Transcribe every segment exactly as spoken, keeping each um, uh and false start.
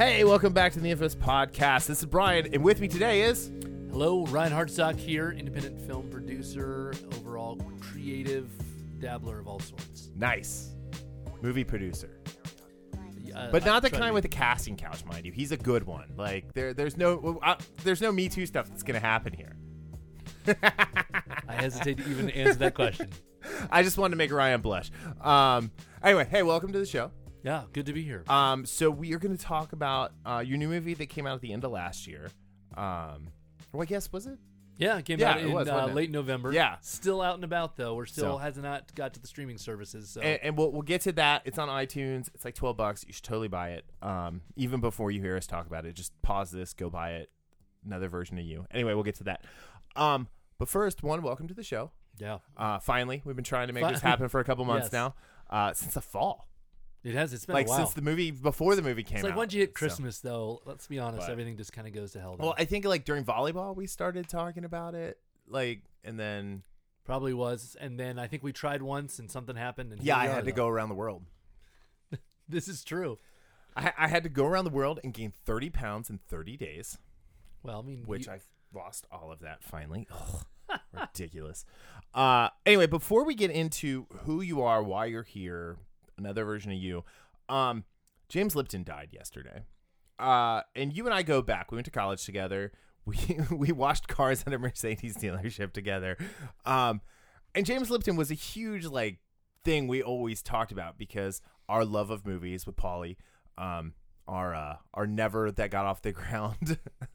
Hey, welcome back to the Infamous Podcast. This is Brian, and with me today is... Hello, Ryan Hartsock here, independent film producer, overall creative dabbler of all sorts. Nice. Movie producer. Uh, But not I the try kind to with the casting couch, mind you. He's a good one. Like, there, there's no uh, there's no Me Too stuff that's going to happen here. be- I hesitate to even answer that question. I just wanted to make Ryan blush. Um, anyway, hey, welcome to the show. Yeah, good to be here. Um, so we are going to talk about uh, your new movie that came out at the end of last year. Um, well, I guess, was it? Yeah, it came yeah, out it in was, uh, wasn't it? late November. Yeah. Still out and about, though. We're still So- has not got to the streaming services. So And, and we'll we'll get to that. It's on iTunes. It's like twelve bucks. You should totally buy it. Um, even before you hear us talk about it, just pause this, go buy it. Another version of you. Anyway, we'll get to that. Um, but first, one, welcome to the show. yeah, Uh, finally, we've been trying to make Fi- this happen for a couple months Yes. now. Uh, since the fall, it has. It's been like a while. since the movie before the movie came it's like out. once you hit So- Christmas, though, let's be honest, But- everything just kind of goes to hell. Then. Well, I think like during volleyball we started talking about it, like, and then Probably was. And then I think we tried once and something happened. And yeah, here I we had are, to though. go around the world. This is true. I, I had to go around the world and gain thirty pounds in thirty days. Well, I mean, Which you- I've lost all of that finally. Ugh, ridiculous. Uh, anyway, before we get into who you are, why you're here, another version of you, um, James Lipton died yesterday. Uh, and you and I go back. We went to college together. We we washed cars at a Mercedes dealership together. Um, and James Lipton was a huge like thing we always talked about because our love of movies with Pauly, um, our uh, our never that got off the ground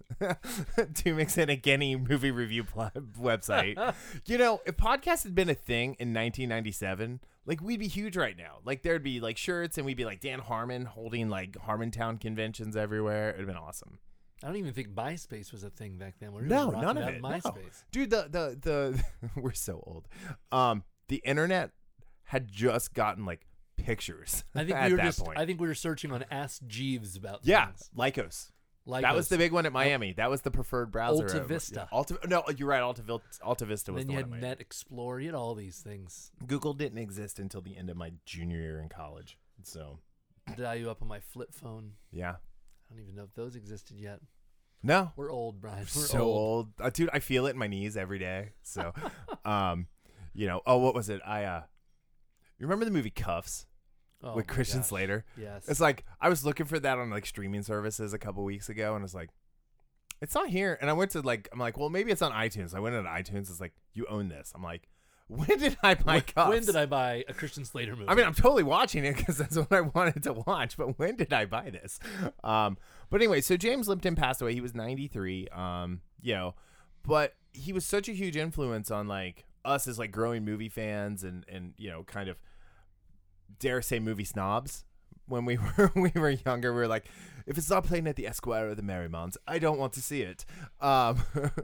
to mix in a Genny movie review pl- website. You know, if podcasts had been a thing in nineteen ninety-seven, like we'd be huge right now. Like there'd be like shirts and we'd be like Dan Harmon holding like Harmontown conventions everywhere. It'd have been awesome. I don't even think MySpace was a thing back then. We were No, rocking none of out it. No. MySpace. Dude, the the the we're so old. Um, the internet had just gotten like pictures. I think at we were that just. point. I think we were searching on Ask Jeeves about yeah, things. Lycos. Like That was the big one at Miami. That was the preferred browser. Alta of- Vista. Yeah, Alta, no, you're right. Alta, Vil- Alta Vista was Then the you one had at Miami. Net Explorer. You had all these things. Google didn't exist until the end of my junior year in college. So, Dial you up on my flip phone. yeah. I don't even know if those existed yet. No. We're old, Brian. We're so old. old. Uh, dude, I feel it in my knees every day. So, um, you know, oh, what was it? I, uh, you remember the movie Cuffs Oh with my Christian gosh. Slater? Yes. It's like, I was looking for that on like streaming services a couple weeks ago and it's like, it's not here. And I went to like, I'm like, well, maybe it's on iTunes. I went into iTunes. It's like, you own this. I'm like, when did I buy when, Cuffs? when did I buy a Christian Slater movie? I mean, I'm totally watching it because that's what I wanted to watch. But when did I buy this? Um, but anyway, so James Lipton passed away. He was ninety-three. Um, you know, but he was such a huge influence on like us as like growing movie fans and and you know, kind of dare say movie snobs. When we were we were younger, we were like, if it's not playing at the Esquire or the Marymount, I don't want to see it. Um,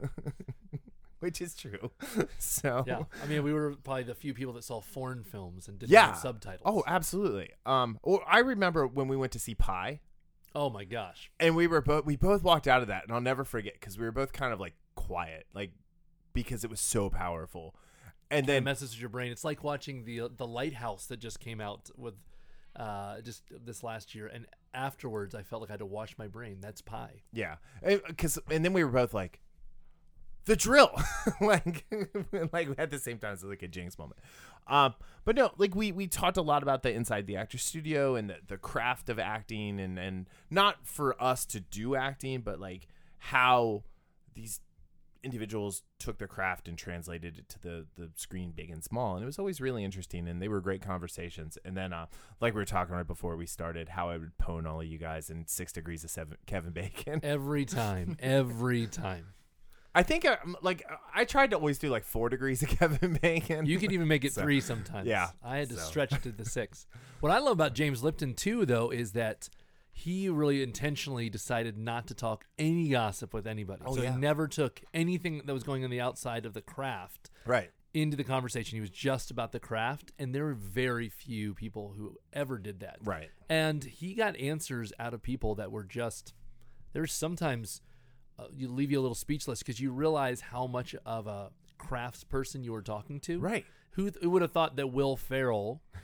which is true. So yeah. I mean, we were probably the few people that saw foreign films and didn't Yeah. have subtitles. Oh, absolutely. Um, or I remember when we went to see Pi, Oh my gosh. and we were both we both walked out of that, and I'll never forget because we were both kind of like quiet, like because it was so powerful. And It then messes with your brain. It's like watching the the Lighthouse that just came out with uh just this last year, and afterwards I felt like I had to wash my brain. That's Pi. yeah, because and then we were both like, the drill, like like at the same time, it's like a Jinx moment. Um, but no, like we we talked a lot about the inside the actor studio and the, the craft of acting, and and not for us to do acting, but like how these individuals took their craft and translated it to the the screen, big and small, and it was always really interesting, and they were great conversations. And then uh like we were talking right before we started, how I would pwn all of you guys in Six Degrees of Seven, Kevin Bacon. Every time. Every time. I think I, like I tried to always do like Four Degrees of Kevin Bacon. You could even make it So, three sometimes. yeah, I had to so. stretch it to the six. What I love about James Lipton, too, though, is that he really intentionally decided not to talk any gossip with anybody. Oh, so yeah. he never took anything that was going on the outside of the craft right. into the conversation. He was just about the craft, and there were very few people who ever did that. Right. And he got answers out of people that were just, there's sometimes uh, you leave you a little speechless because you realize how much of a crafts person you were talking to. Right. Who, who would have thought that Will Ferrell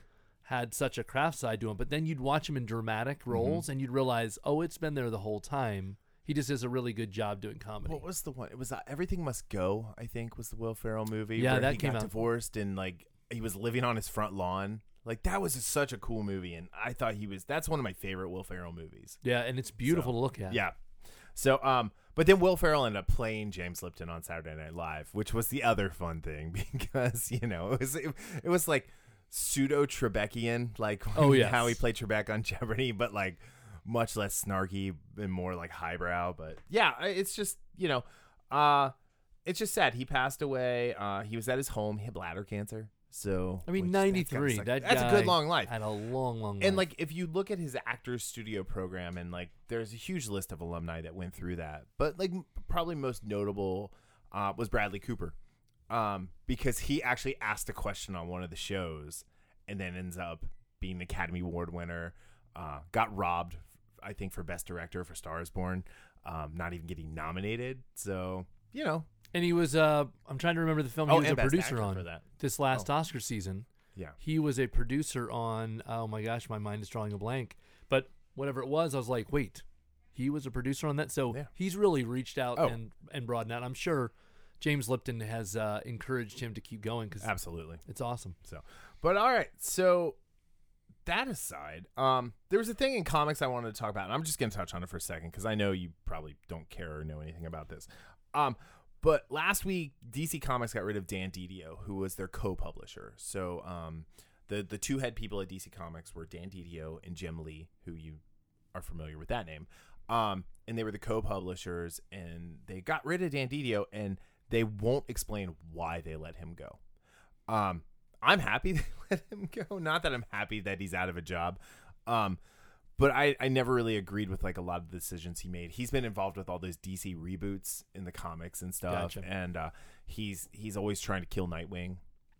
had such a craft side to him. But then you'd watch him in dramatic roles, mm-hmm. and you'd realize, oh, it's been there the whole time. He just does a really good job doing comedy. What was the one? It was uh, Everything Must Go, I think, was the Will Ferrell movie. Yeah, where that he came got out. divorced and like he was living on his front lawn. Like that was just such a cool movie, and I thought he was. That's one of my favorite Will Ferrell movies. Yeah, and it's beautiful So, to look at. Yeah. So, um, but then Will Ferrell ended up playing James Lipton on Saturday Night Live, which was the other fun thing because you know it was it, it was like pseudo Trebeckian, like oh yeah, how he played Trebek on Jeopardy, but like much less snarky and more like highbrow. But yeah, it's just you know, uh, it's just sad. He passed away. Uh, he was at his home. He had bladder cancer. So I mean, which, ninety-three. That that that's guy a good long life. Had a long, long life. And like, if you look at his Actors Studio program, and like, there's a huge list of alumni that went through that. But like, probably most notable uh, was Bradley Cooper, um, because he actually asked a question on one of the shows, and then ends up being an Academy Award winner. Uh, got robbed, I think, for Best Director for Star Is Born, um, not even getting nominated. So you know. And he was, uh, I'm trying to remember the film he Oh, was and a Best producer Actor on for that. this last Oh. Oscar season. Yeah. He was a producer on, oh my gosh, my mind is drawing a blank. But whatever it was, I was like, wait, he was a producer on that? So Yeah. he's really reached out Oh. and, and broadened out. I'm sure James Lipton has uh, encouraged him to keep going because Absolutely. it's awesome. So, but all right. So that aside, um, there was a thing in comics I wanted to talk about, and I'm just going to touch on it for a second because I know you probably don't care or know anything about this. Um, But last week, D C Comics got rid of Dan Didio, who was their co-publisher. So um, the the two head people at D C Comics were Dan Didio and Jim Lee, who you are familiar with that name. Um, and they were the co-publishers, and they got rid of Dan Didio, and they won't explain why they let him go. Um, I'm happy they let him go. Not that I'm happy that he's out of a job. Um, But I, I never really agreed with like a lot of the decisions he made. He's been involved with all those D C reboots in the comics and stuff, Gotcha. and uh, he's he's always trying to kill Nightwing.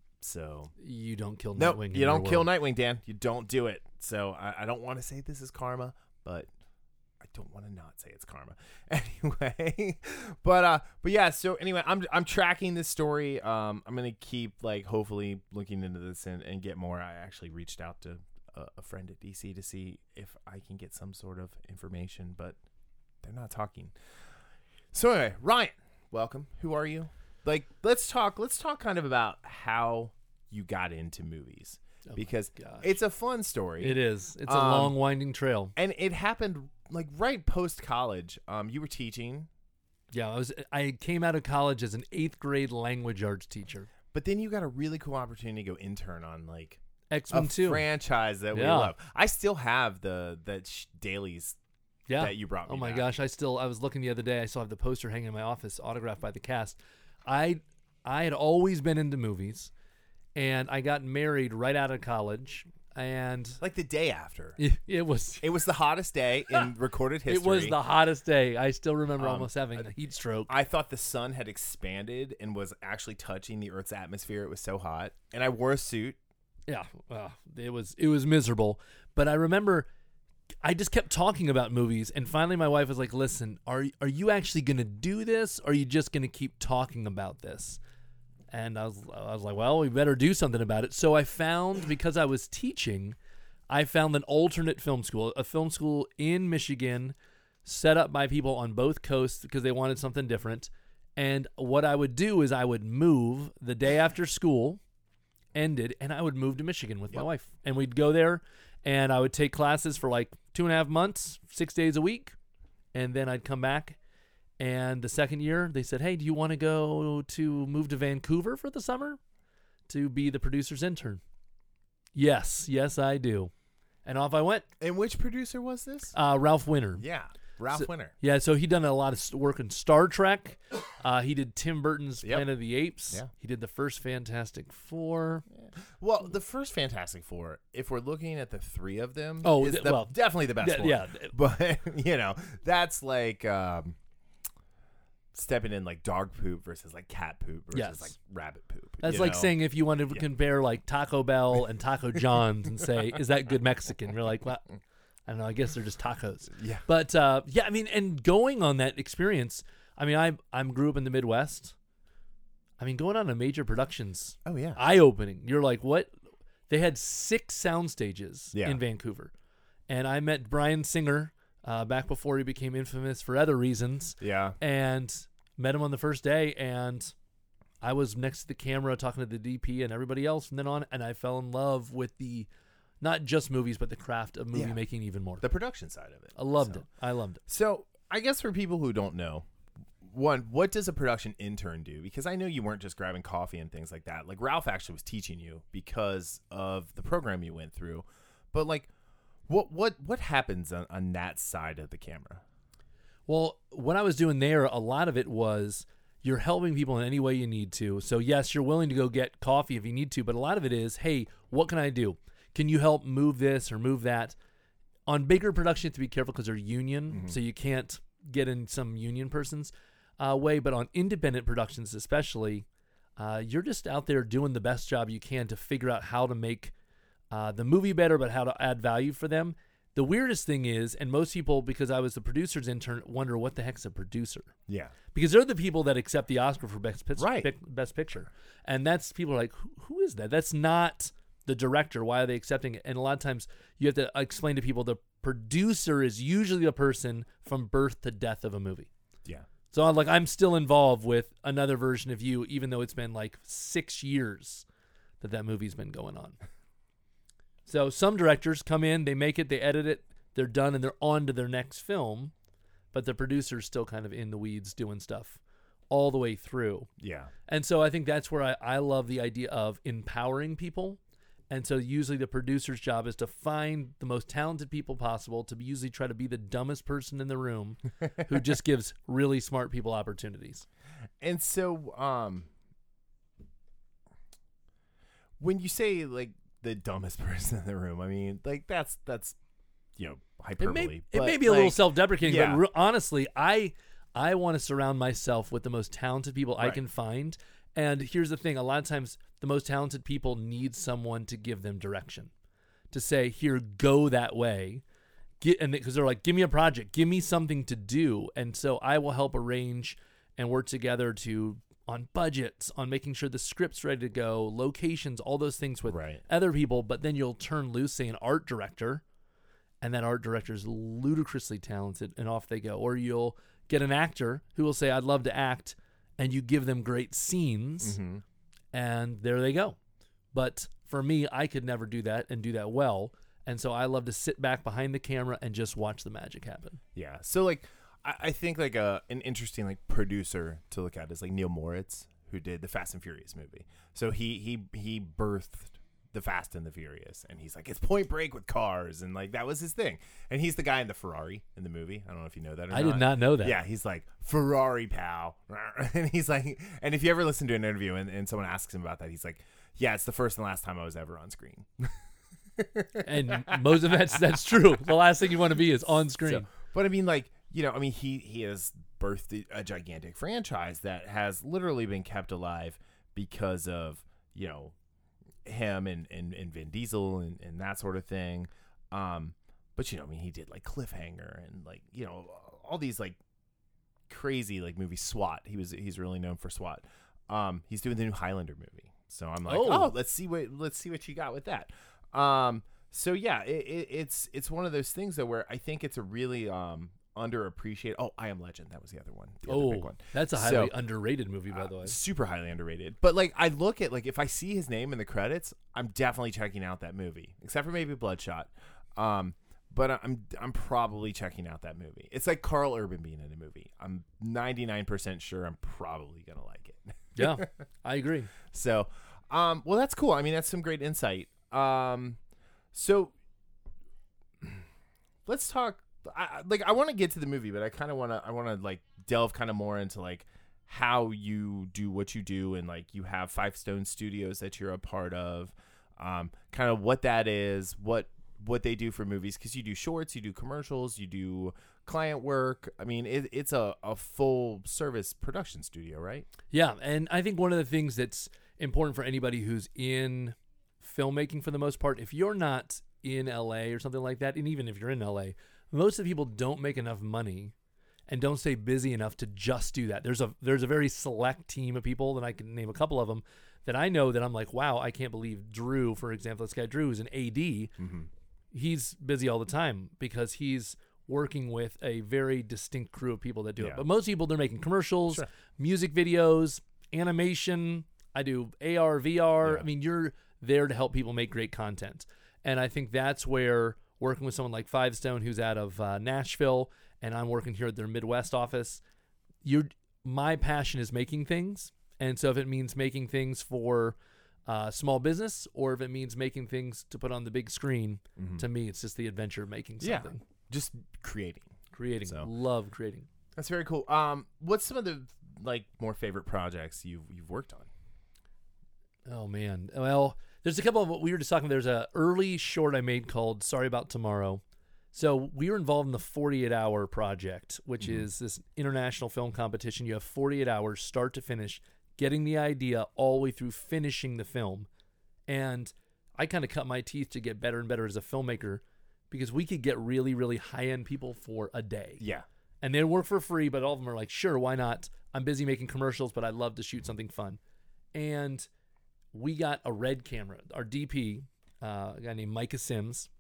So You don't kill no, Nightwing. in you your don't kill world. Nightwing, Dan. You don't do it. So I, I don't want to say this is karma, but I don't want to not say it's karma anyway. but uh, but yeah. So anyway, I'm I'm tracking this story. Um, I'm gonna keep like hopefully looking into this and, and get more. I actually reached out to a friend at D C to see if I can get some sort of information, but they're not talking. So anyway, Ryan, welcome. Who are you? Like, let's talk. Let's talk kind of about how you got into movies Oh because my gosh. it's a fun story. It is. It's a Um, long, winding trail. and it happened like right post college. Um, you were teaching, Yeah, I was. I came out of college as an eighth grade language arts teacher. but then you got a really cool opportunity to go intern on like a X-Men two. franchise that we Yeah. love. I still have the the sh- dailies Yeah. that you brought me. Oh my back. gosh, I still I was looking the other day. I still have the poster hanging in my office, autographed by the cast. I I had always been into movies, and I got married right out of college, and Like the day after. it, it was It was the hottest day in recorded history. it was the hottest day. I still remember Um, almost having a heat stroke. I thought the sun had expanded and was actually touching the Earth's atmosphere. It was so hot. And I wore a suit. Yeah, uh, it was it was miserable. But I remember I just kept talking about movies, and finally my wife was like, "Listen, are are you actually gonna do this, or are you just gonna keep talking about this?" And I was I was like, "Well, we better do something about it." So I found, because I was teaching, I found an alternate film school, a film school in Michigan, set up by people on both coasts because they wanted something different. And what I would do is I would move the day after school ended, and I would move to Michigan with my Yep. wife, and we'd go there, and I would take classes for like two and a half months, six days a week, and then I'd come back. And the second year, they said, "Hey, do you want to go to move to Vancouver for the summer to be the producer's intern?" Yes, yes, I do. And off I went. And which producer was this? Uh, Ralph Winter. Yeah. Ralph So- Winter. Yeah, so he done a lot of s- work in Star Trek. Uh, he did Tim Burton's Yep. Planet of the Apes. Yeah. He did the first Fantastic Four. Well, the first Fantastic Four, if we're looking at the three of them, Oh, is th- the, well, definitely the best th- one. yeah. But, you know, that's like um, stepping in like dog poop versus like cat poop versus Yes. like rabbit poop. That's you like know? saying if you wanted to Yeah. compare like Taco Bell and Taco John's and say, is that good Mexican? You're like, well, I don't know. I guess they're just tacos. Yeah. But uh, yeah, I mean, and going on that experience, I mean, I I grew up in the Midwest. I mean, going on to major productions, Oh, yeah. eye opening. You're like, what? They had six sound stages Yeah. in Vancouver. And I met Bryan Singer uh, back before he became infamous for other reasons. Yeah. And met him on the first day. And I was next to the camera talking to the D P and everybody else from then on. And I fell in love with the, not just movies, but the craft of movie Yeah. making even more. The production side of it. I loved So- it. I loved it. So I guess for people who don't know, one, what does a production intern do? Because I know you weren't just grabbing coffee and things like that. Like Ralph actually was teaching you because of the program you went through. But like, what what what happens on, on that side of the camera? Well, what I was doing there, a lot of it was you're helping people in any way you need to. So yes, you're willing to go get coffee if you need to, but a lot of it is, hey, what can I do? Can you help move this or move that? On bigger production, you have to be careful because they're union, Mm-hmm. so you can't get in some union person's uh, way. But on independent productions especially, uh, you're just out there doing the best job you can to figure out how to make uh, the movie better, but how to add value for them. The weirdest thing is, and most people, because I was the producer's intern, wonder what the heck's a producer? Yeah. Because they're the people that accept the Oscar for best, Pic- Right. Pic- best picture. And that's people are like, who, who is that? That's not the director. Why are they accepting it? And a lot of times you have to explain to people the producer is usually the person from birth to death of a movie. Yeah. So I'm like, I'm still involved with another version of you, even though it's been like six years that that movie's been going on. So some directors come in, they make it, they edit it, they're done, and they're on to their next film. But the producer's still kind of in the weeds doing stuff all the way through. Yeah. And so I think that's where I, I love the idea of empowering people. And so usually the producer's job is to find the most talented people possible, to usually try to be the dumbest person in the room who just gives really smart people opportunities. And so, um, when you say like the dumbest person in the room, I mean, like that's that's you know It hyperbole. may, it but, may be a little like, self-deprecating, yeah. but re- honestly, I I want to surround myself with the most talented people I Right. can find. And here's the thing, a lot of times the most talented people need someone to give them direction, to say, here, go that way. Get, and because they're like, give me a project, give me something to do. And so I will help arrange and work together to on budgets, on making sure the script's ready to go, locations, all those things with Right. other people. But then you'll turn loose, say, an art director, and that art director is ludicrously talented, and off they go. Or you'll get an actor who will say, I'd love to act, and you give them great scenes, Mm-hmm. and there they go. But for me, I could never do that and do that well. And so I love to sit back behind the camera and just watch the magic happen. Yeah. So like, I, I think like a an interesting like producer to look at is like Neil Moritz, who did the Fast and Furious movie. So he he he birthed the Fast and the Furious, and he's like, it's Point Break with cars, and like that was his thing. And he's the guy in the Ferrari in the movie. I don't know if you know that or I not. did not know that. Yeah, he's like, Ferrari pal. And he's like, and if you ever listen to an interview and, and someone asks him about that, he's like, yeah, it's the first and last time I was ever on screen. And most of that's that's true. The last thing you want to be is on screen. So, but I mean, like, you know, I mean, he, he has birthed a gigantic franchise that has literally been kept alive because of, you know, him and, and, and Vin Diesel and, and that sort of thing. Um, but, you know, I mean, he did like Cliffhanger and like, you know, all these like crazy like movies. SWAT. He was, he's really known for SWAT. Um, he's doing the new Highlander movie. So I'm like, Oh. oh, let's see what, let's see what you got with that. Um, so yeah, it, it, it's, it's one of those things that where I think it's a really, um, underappreciated. Oh, I Am Legend. That was the other one. The other Oh, big one. that's a highly So, underrated movie, by the Uh, way. super highly underrated. But like, I look at like if I see his name in the credits, I'm definitely checking out that movie, except for maybe Bloodshot. Um, but I'm I'm probably checking out that movie. It's like Carl Urban being in a movie. I'm ninety-nine percent sure I'm probably gonna like it. Yeah, I agree. So, um, well, that's cool. I mean, that's some great insight. Um, so let's talk. I, like, I want to get to the movie, but I kind of want to. I want to like delve kind of more into like how you do what you do, and like you have Five Stone Studios that you're a part of. Um, kind of what that is, what what they do for movies, because you do shorts, you do commercials, you do client work. I mean, it, it's a, a full service production studio, right? Yeah, and I think one of the things that's important for anybody who's in filmmaking for the most part, if you're not in L A or something like that, and even if you're in L A, most of the people don't make enough money and don't stay busy enough to just do that. There's a there's a very select team of people, and I can name a couple of them, that I know that I'm like, wow, I can't believe Drew, for example, this guy Drew who's an A D, Mm-hmm. he's busy all the time because he's working with a very distinct crew of people that do Yeah. it. But most people, they're making commercials, Sure. music videos, animation. I do A R, V R. Yeah. I mean, you're there to help people make great content. And I think that's where working with someone like Five Stone, who's out of uh, Nashville, and I'm working here at their Midwest office, you're my passion is making things. And so if it means making things for uh, small business, or if it means making things to put on the big screen, Mm-hmm. to me, it's just the adventure of making Yeah. something. Just creating. Creating. So. Love creating. That's very cool. Um, what's some of the like more favorite projects you've you've worked on? Oh, man. Well, there's a couple of what we were just talking about. There's a early short I made called Sorry About Tomorrow. So we were involved in the forty-eight hour project, which Mhm. is this international film competition. You have forty-eight hours, start to finish, getting the idea all the way through finishing the film. And I kind of cut my teeth to get better and better as a filmmaker because we could get really, really high-end people for a day. Yeah. And they work for free, but all of them are like, sure, why not? I'm busy making commercials, but I'd love to shoot something fun. And we got a Red camera. Our D P, uh, a guy named Micah Sims.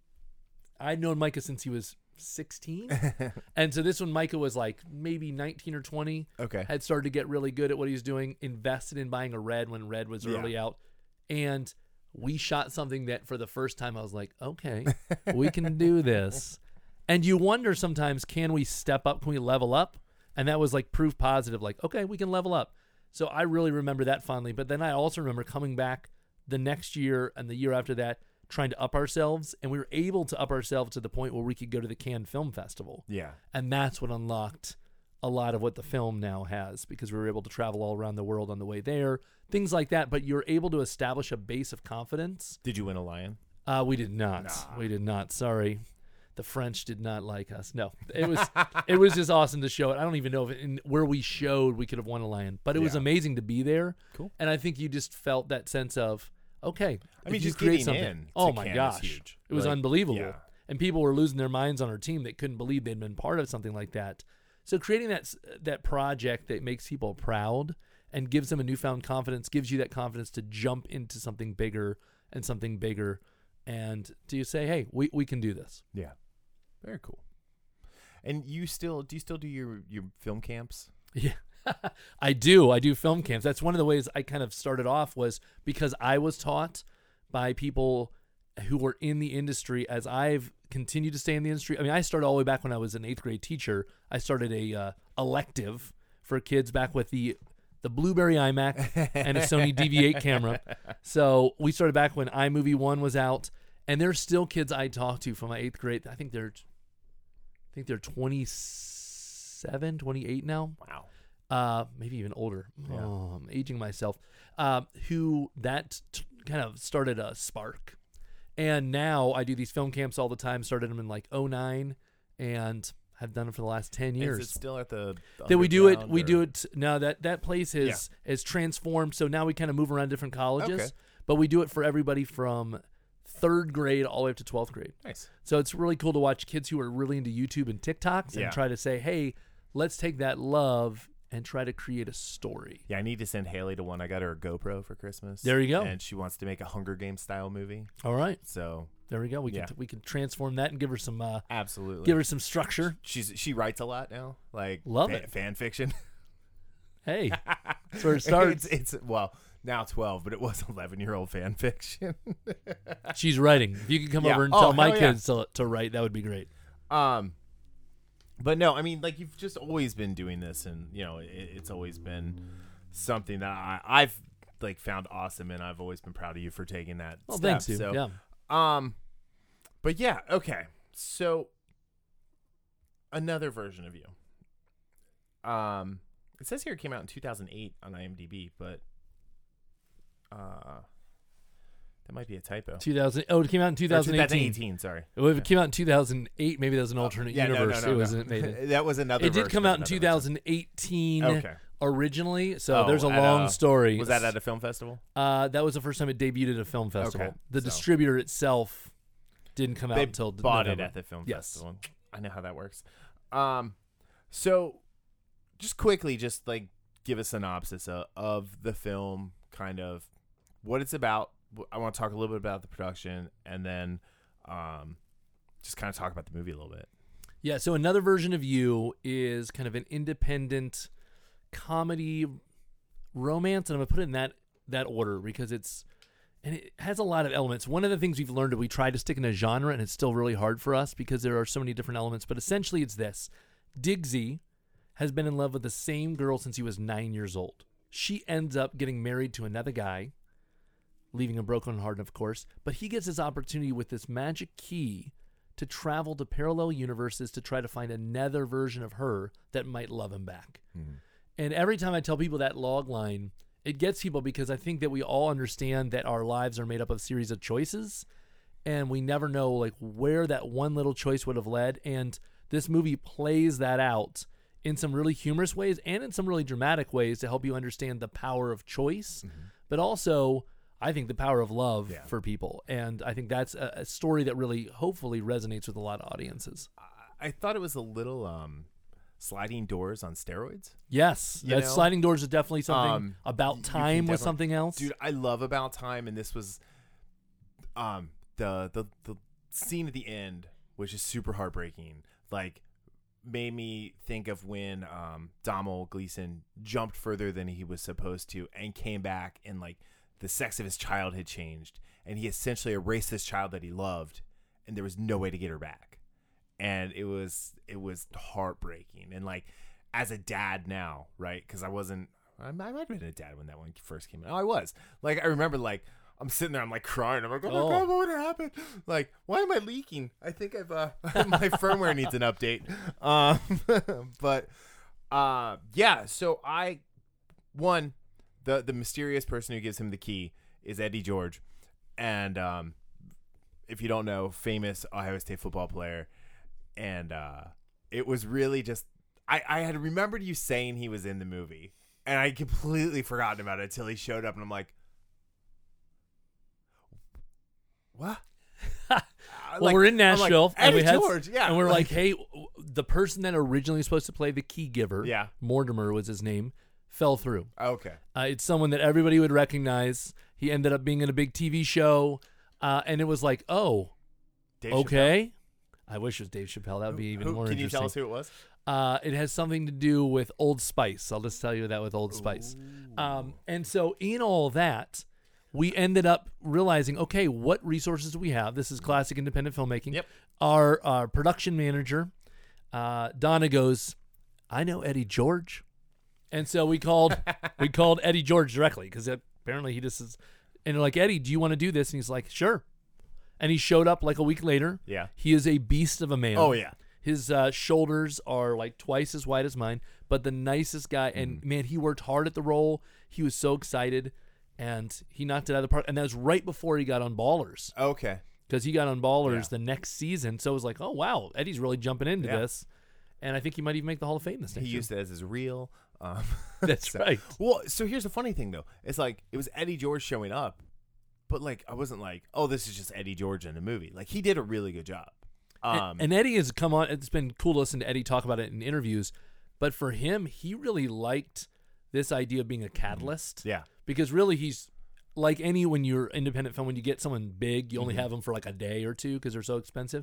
I'd known Micah since he was sixteen. And so this one, Micah was like maybe nineteen or twenty. Okay. Had started to get really good at what he was doing, invested in buying a Red when Red was Yeah. early out. And we shot something that for the first time I was like, okay, we can do this. And you wonder sometimes, can we step up? Can we level up? And that was like proof positive, like, okay, we can level up. So I really remember that fondly. But then I also remember coming back the next year and the year after that, trying to up ourselves. And we were able to up ourselves to the point where we could go to the Cannes Film Festival. Yeah. And that's what unlocked a lot of what the film now has, because we were able to travel all around the world on the way there, things like that. But you're able to establish a base of confidence. Did you win a lion? Uh, we did not. Nah. We did not. Sorry. The French did not like us. No, it was it was just awesome to show it. I don't even know if it, in where we showed we could have won a lion, but it was Yeah. amazing to be there. Cool. And I think you just felt that sense of, okay, I mean, if you just create getting something. in to Oh my Cannes is gosh, huge. it was Like, unbelievable. yeah. And people were losing their minds on our team that couldn't believe they'd been part of something like that. So creating that s- that project that makes people proud and gives them a newfound confidence, gives you that confidence to jump into something bigger and something bigger, and to say, hey, we we can do this. Yeah. Very cool. And you still do you still do your your film camps? Yeah, I do. I do film camps. That's one of the ways I kind of started off, was because I was taught by people who were in the industry as I've continued to stay in the industry. I mean, I started all the way back when I was an eighth grade teacher. I started a uh, elective for kids back with the the Blueberry iMac and a Sony D V eight camera. So we started back when iMovie one was out, and there's still kids I talk to from my eighth grade. I think they're I think they're twenty-seven, twenty-eight now. Wow. Uh, maybe even older. Yeah. Oh, I'm aging myself. Uh, who that t- kind of started a spark. And now I do these film camps all the time. Started them in like oh nine and have done it for the last ten years. Is it still at the, the That we do it. Underground, We or- do it. Now that that place is is transformed. So now we kind of move around different colleges, Okay. but we do it for everybody from third grade all the way up to twelfth grade. Nice. So it's really cool to watch kids who are really into YouTube and TikToks and Yeah. try to say, hey, let's take that love and try to create a story. Yeah, I need to send Haley to one. I got her a GoPro for Christmas. There you go. And she wants to make a Hunger Games style movie. All right, So there we go. We Yeah. can we can transform that and give her some uh, absolutely. give her some structure. She's she writes a lot now, like Love fa- it. fan fiction. Hey, that's where it starts. It's, it's well now twelve, but it was eleven year old fan fiction. She's writing. If you could come Yeah. over and Oh, tell my hell yeah. kids to, to write, that would be great. Um, but no, I mean, like you've just always been doing this, and you know, it, it's always been something that I, I've like found awesome, and I've always been proud of you for taking that. Well, step. thanks, you. So, Yeah. Um, but yeah, okay. So another version of you. Um, it says here it came out in two thousand eight on IMDb, but uh, that might be a typo. two thousand. Oh, it came out in Or two thousand eighteen. twenty eighteen, sorry. Well, if it came out in two thousand eight, maybe that was an alternate Yeah, no, no, universe. no, it no. wasn't made in. That was another. It did version come of out in another two thousand eighteen version. Okay. originally, so Oh, there's a at long a- story. Was that at a film festival? Uh, that was the first time it debuted at a film festival. Okay, The so- distributor itself didn't come out They until d- bought November. it at the film Yes. festival. I know how that works. Um, so just quickly, just like give a synopsis of, of the film, kind of what it's about. I want to talk a little bit about the production, and then um, just kind of talk about the movie a little bit. Yeah, so Another Version of You is kind of an independent comedy romance, and I'm going to put it in that, that order because it's, and it has a lot of elements. One of the things we've learned is we try to stick in a genre, and it's still really hard for us because there are so many different elements, but essentially it's this. Diggsy has been in love with the same girl since he was nine years old. She ends up getting married to another guy, leaving a broken heart, of course, but he gets this opportunity with this magic key to travel to parallel universes to try to find another version of her that might love him back. Mm-hmm. And every time I tell people that log line, it gets people because I think that we all understand that our lives are made up of a series of choices, and we never know like where that one little choice would have led. And this movie plays that out in some really humorous ways and in some really dramatic ways to help you understand the power of choice, mm-hmm. but also I think the power of love yeah. for people. And I think that's a, a story that really hopefully resonates with a lot of audiences. I thought it was a little um, Sliding Doors on steroids. Yes. That Sliding Doors is definitely something. Um, About Time was something else. Dude, I love About Time, and this was um, the, the, the scene at the end, which is super heartbreaking, like made me think of when um, Domhnall Gleeson jumped further than he was supposed to and came back and like the sex of his child had changed, and he essentially erased this child that he loved, and there was no way to get her back. And it was it was heartbreaking. And like as a dad now, right? Because I wasn't, I might have been a dad when that one first came out. Oh, I was. Like I remember, like I'm sitting there, I'm like crying. I'm like, oh my Oh. god, what would happen? Like, why am I leaking? I think I've uh, my firmware needs an update. Um, but uh, yeah. So I one. The the mysterious person who gives him the key is Eddie George. And um, if you don't know, famous Ohio State football player. And uh, it was really just, I, I had remembered you saying he was in the movie. And I completely forgotten about it until he showed up. And I'm like, what? well, Like, we're in Nashville, like, and we Eddie had, George, yeah. and we're Like- like, hey, the person that originally was supposed to play the key giver, Yeah. Mortimer was his name, fell through. Okay. Uh, it's someone that everybody would recognize. He ended up being in a big T V show, uh, and it was like, oh, Dave okay. I wish it was Dave Chappelle. That would be even Who- more Can you interesting. tell us who it was? Uh, it has something to do with Old Spice. I'll just tell you that with Old Spice. Um, and so in all that, we ended up realizing, okay, what resources do we have? This is classic independent filmmaking. Yep. Our, our production manager, uh, Donna, goes, I know Eddie George. And so we called we called Eddie George directly because apparently he just is. And they're like, Eddie, do you want to do this? And he's like, sure. And he showed up like a week later. Yeah. He is a beast of a man. Oh, yeah. His uh, shoulders are like twice as wide as mine, but the nicest guy. And man, he worked hard at the role. He was so excited, and he knocked it out of the park. And that was right before he got on Ballers, Okay. because he got on Ballers Yeah. the next season. So it was like, oh wow, Eddie's really jumping into Yeah. this, and I think he might even make the Hall of Fame this He next year. used it as his reel. Um, That's so- right. Well, so here's the funny thing, though. It's like, it was Eddie George showing up, but, like, I wasn't like, oh, this is just Eddie George in the movie. Like, he did a really good job. Um, and, and Eddie has come on. It's been cool to listen to Eddie talk about it in interviews, but for him, he really liked this idea of being a catalyst. yeah. Because really, he's like any when you're independent film, when you get someone big, you only Mm-hmm. have them for like a day or two because they're so expensive.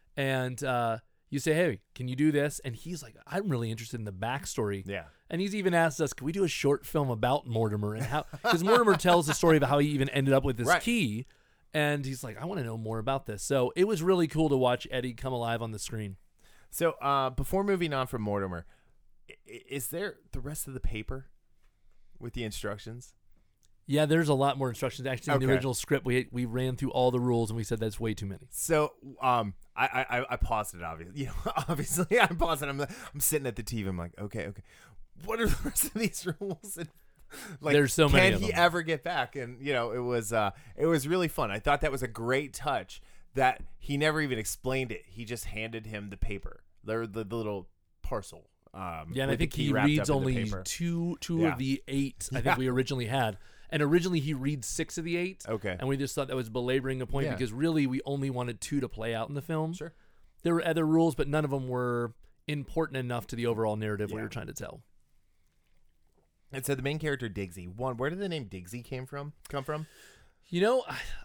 And uh, you say, hey, can you do this? And he's like, I'm really interested in the backstory. Yeah. And he's even asked us, can we do a short film about Mortimer and how? Because Mortimer tells the story of how he even ended up with this Right. key. And he's like, I want to know more about this. So it was really cool to watch Eddie come alive on the screen. So uh, before moving on from Mortimer, i- i- is there the rest of the paper with the instructions? Yeah, there's a lot more instructions. Actually, in Okay. the original script, we we ran through all the rules and we said that's way too many. So um, I, I I paused it. Obviously, you know, obviously I paused it. I'm I'm sitting at the T V. I'm like, okay, okay, what are the rest of these rules? And, like, There's so many Can of he them. ever get back? And you know, it was uh, it was really fun. I thought that was a great touch that he never even explained it. He just handed him the paper, the the, the little parcel. Um, Yeah, and I with the think key he wrapped reads up in the only paper. two two Yeah. of the eight I Yeah. think we originally had. And originally he reads six of the eight. Okay. And we just thought that was belaboring a point Yeah. because really we only wanted two to play out in the film. Sure. There were other rules, but none of them were important enough to the overall narrative we Yeah. were trying to tell. And so the main character Diggsy. One, where did the name Diggsy came from? Come from? You know,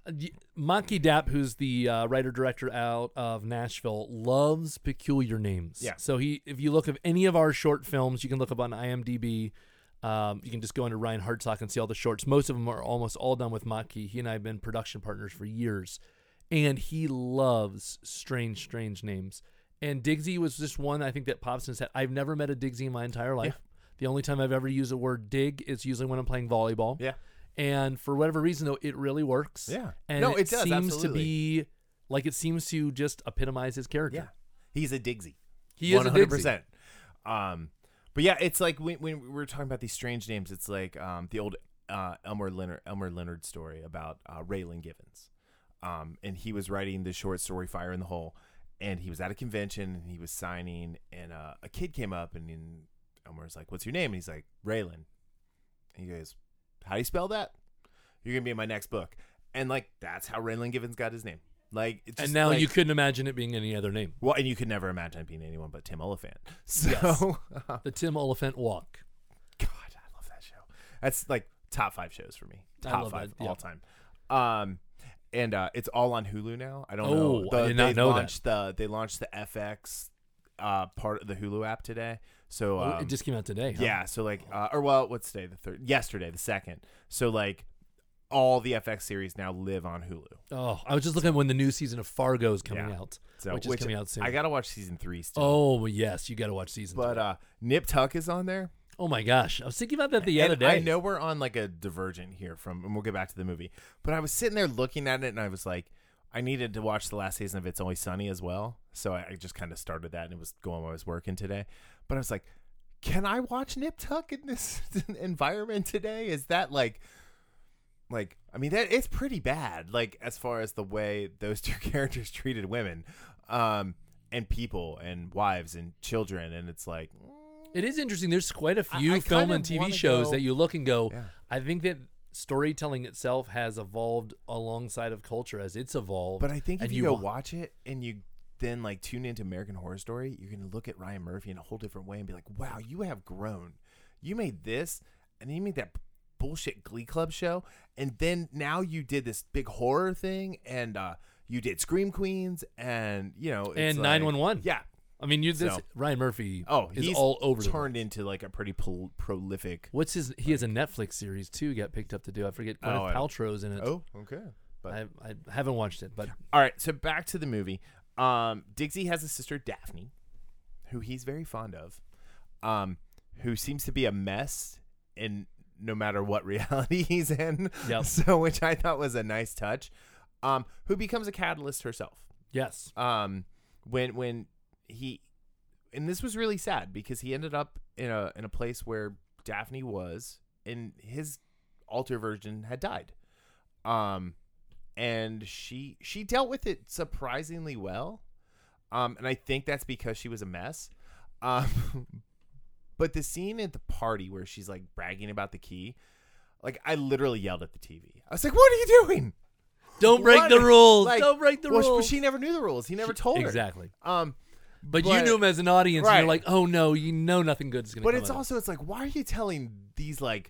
Maki Dapp, who's the uh, writer director out of Nashville, loves peculiar names. Yeah. So he, if you look at any of our short films, you can look up on IMDb. Um, you can just go into Ryan Hartsock and see all the shorts. Most of them are almost all done with Maki. He and I have been production partners for years, and he loves strange, strange names. And Diggsy was just one I think that pops in his head. I've never met a Diggsy in my entire life. Yeah. The only time I've ever used the word dig is usually when I'm playing volleyball. Yeah. And for whatever reason, though, it really works. Yeah. And no, it, it does, seems absolutely. to be like it seems to just epitomize his character. Yeah. He's a Diggsy. He is one hundred a percent. Um, but yeah, it's like when, when we were talking about these strange names, it's like um, the old uh, Elmer Leonard Elmer Leonard story about uh, Raylan Givens. Um, and he was writing the short story Fire in the Hole, and he was at a convention and he was signing, and uh, a kid came up and, and Elmer's like, "What's your name?" And he's like, "Raylan." And he goes, "How do you spell that? You're gonna be in my next book." And like that's how Raylan Givens got his name. Like, it's just and now like, you couldn't imagine it being any other name. well, and you could never imagine it being anyone but Tim Oliphant. So, Yes. The Tim Oliphant Walk. God, I love that show. That's like top five shows for me. I Top love five that, yeah. all time. Um, and uh, it's all on Hulu now. I don't Oh, know. I did not they know that. launched the they launched the F X uh part of the Hulu app today. So Oh, um, it just came out today. Huh? yeah. So like, uh, or well, what's today? The third. Yesterday, the second. So like, all the F X series now live on Hulu. Oh, I was just looking at when the new season of Fargo is coming Yeah. out, So which is coming out soon. I gotta watch season three still. Oh yes, you got to watch season. but three. uh, Nip Tuck is on there. Oh my gosh, I was thinking about that the And other day. I know we're on like a divergent here from, and we'll get back to the movie. But I was sitting there looking at it, and I was like, I needed to watch the last season of It's Always Sunny as well. So I, I just kind of started that, and it was going while I was working today. But I was like, can I watch Nip Tuck in this environment today? Is that like, like I mean, that it's pretty bad. Like as far as the way those two characters treated women, um, and people, and wives, and children, and it's like. It is interesting. There's quite a I- few I film kinda and T V wanna shows go- that you look and go, Yeah. I think that storytelling itself has evolved alongside of culture as it's evolved. But I think if and you, go wa- watch it and you then like tune into American Horror Story, you're gonna look at Ryan Murphy in a whole different way and be like, "Wow, you have grown. You made this, and then you made that bullshit Glee Club show, and then now you did this big horror thing, and uh, you did Scream Queens, and you know, it's and like- nine one one. Yeah. I mean, you this So- Ryan Murphy. Oh, is he's all over the turned into like a pretty pol- prolific. What's his? He has a Netflix series too. Got picked up to do. I forget. Gwyneth Oh, I don't- Paltrow's in it. Oh, okay. But I, I haven't watched it, but all right, so back to the movie. Um, Diggsy has a sister, Daphne, who he's very fond of, um, who seems to be a mess in no matter what reality he's in. Yep. So, which I thought was a nice touch. Um, who becomes a catalyst herself. yes, Um, when when he, and this was really sad because he ended up in a in a place where Daphne was, and his alter version had died. Um. And she she dealt with it surprisingly well, um, and I think that's because she was a mess. Um, but the scene at the party where she's like bragging about the key, like I literally yelled at the T V. I was like, "What are you doing? don't break What?" the rules. Like, don't break the well, she- rules. She never knew the rules. He never told her exactly. Um, But, you but- knew him as an audience, and Right. you're like, oh no, you know nothing good is going to but come it's of also it's like, why are you telling these like,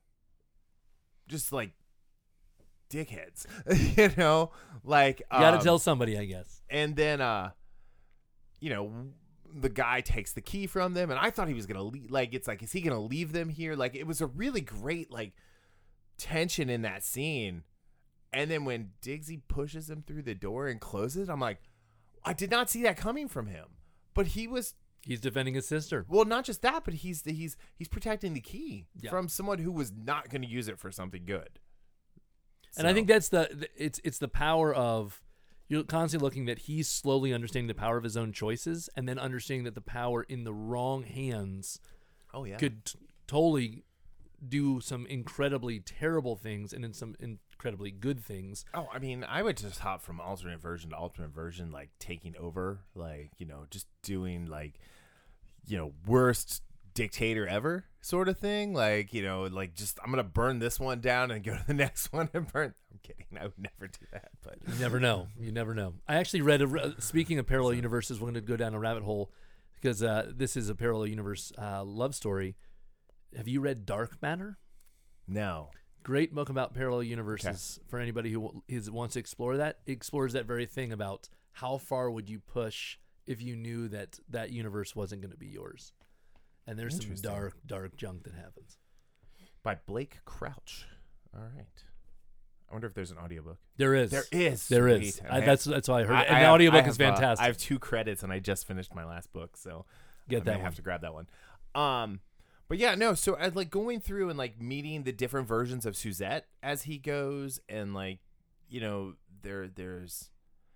just like, dickheads? You know, like this. You got to um, tell somebody, I guess. And then, uh, you know, the guy takes the key from them, and I thought he was gonna leave. Like, it's like, is he gonna leave them here? Like, it was a really great like tension in that scene. And then when Diggsy pushes him through the door and closes, I'm like, I did not see that coming from him. But he was He's defending his sister. well, not just that, but he's he's he's protecting the key Yeah. from someone who was not going to use it for something good. And I So- think that's the, the it's it's the power of you're constantly looking that he's slowly understanding the power of his own choices, and then understanding that the power in the wrong hands oh yeah, could t- totally do some incredibly terrible things and then some incredibly good things. Oh, I mean, I would just hop from alternate version to alternate version, like taking over, like, you know, just doing like, you know, worst dictator ever sort of thing. Like, you know, like just I'm gonna burn this one down and go to the next one and burn. I'm kidding. I would never do that, but You never know. You never know. I actually read a. re- Speaking of parallel universes, we're going to go down a rabbit hole because uh, this is a parallel universe uh, love story. Have you read Dark Matter? No. Great book about parallel universes okay. for anybody who is, wants to explore that. It explores that very thing about how far would you push if you knew that that universe wasn't going to be yours. And there's some dark, dark junk that happens. By Blake Crouch. All right. I wonder if there's an audiobook. There is. There is. There Sweet. is. I, that's that's all I heard. I, and I the have, audiobook have, is fantastic. Uh, I have two credits, and I just finished my last book, so get I that may one. have to grab that one. Um, but yeah, no. So I like going through and like meeting the different versions of Suzette as he goes, and like, you know, there there's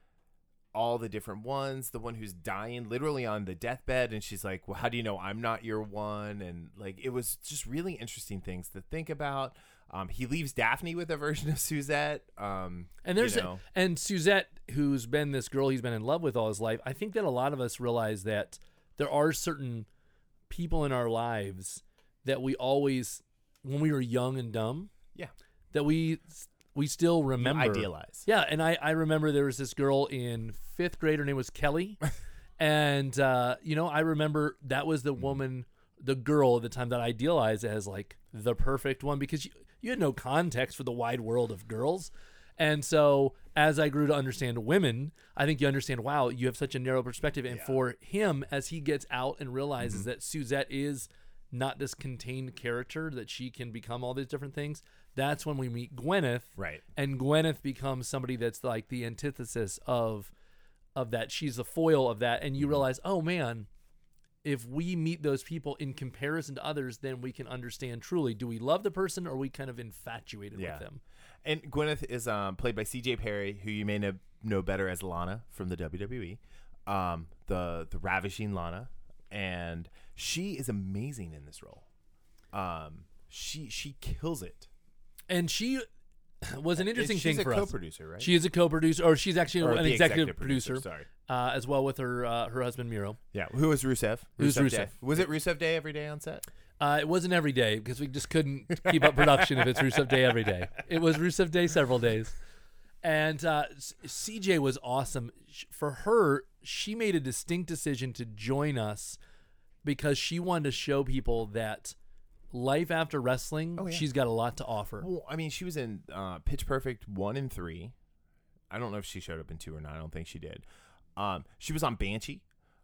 all the different ones. The one who's dying, literally on the deathbed, and she's like, "Well, how do you know I'm not your one?" And like, it was just really interesting things to think about. Um, he leaves Daphne with a version of Suzette. Um, and there's you know. a, and Suzette, who's been this girl he's been in love with all his life. I think that a lot of us realize that there are certain people in our lives that we always, when we were young and dumb, yeah, that we we still remember. You idealize. Yeah, and I, I remember there was this girl in fifth grade. Her name was Kelly, and uh, you know I remember that was the woman, the girl at the time that I idealized as like the perfect one because you, you had no context for the wide world of girls. And so as I grew to understand women, I think you understand, wow, you have such a narrow perspective. And yeah. for him, as he gets out and realizes mm-hmm. that Suzette is not this contained character, that she can become all these different things, that's when we meet Gwyneth. Right. And Gwyneth becomes somebody that's like the antithesis of of that. She's the foil of that. And you realize, oh, man, if we meet those people in comparison to others, then we can understand truly, do we love the person or are we kind of infatuated yeah. with them? And Gwyneth is um, played by C J Perry, who you may know, know better as Lana from the W W E, um, the the ravishing Lana, and she is amazing in this role. Um, she she kills it, and she was an interesting thing for us. She's a co-producer, right? She is a co-producer, or she's actually or an executive, executive producer, producer sorry, uh, as well with her uh, her husband Miro. Yeah, who was Rusev? Who's Rusev? Rusev? Day. Was it Rusev Day every day on set? Uh, it wasn't every day because we just couldn't keep up production if it's Rusev Day every day. It was Rusev Day several days. And uh, C J was awesome. For her, she made a distinct decision to join us because she wanted to show people that life after wrestling, oh, yeah. she's got a lot to offer. Well, I mean, she was in uh, Pitch Perfect one and three. I don't know if she showed up in two or not. I don't think she did. Um, she was on Banshee.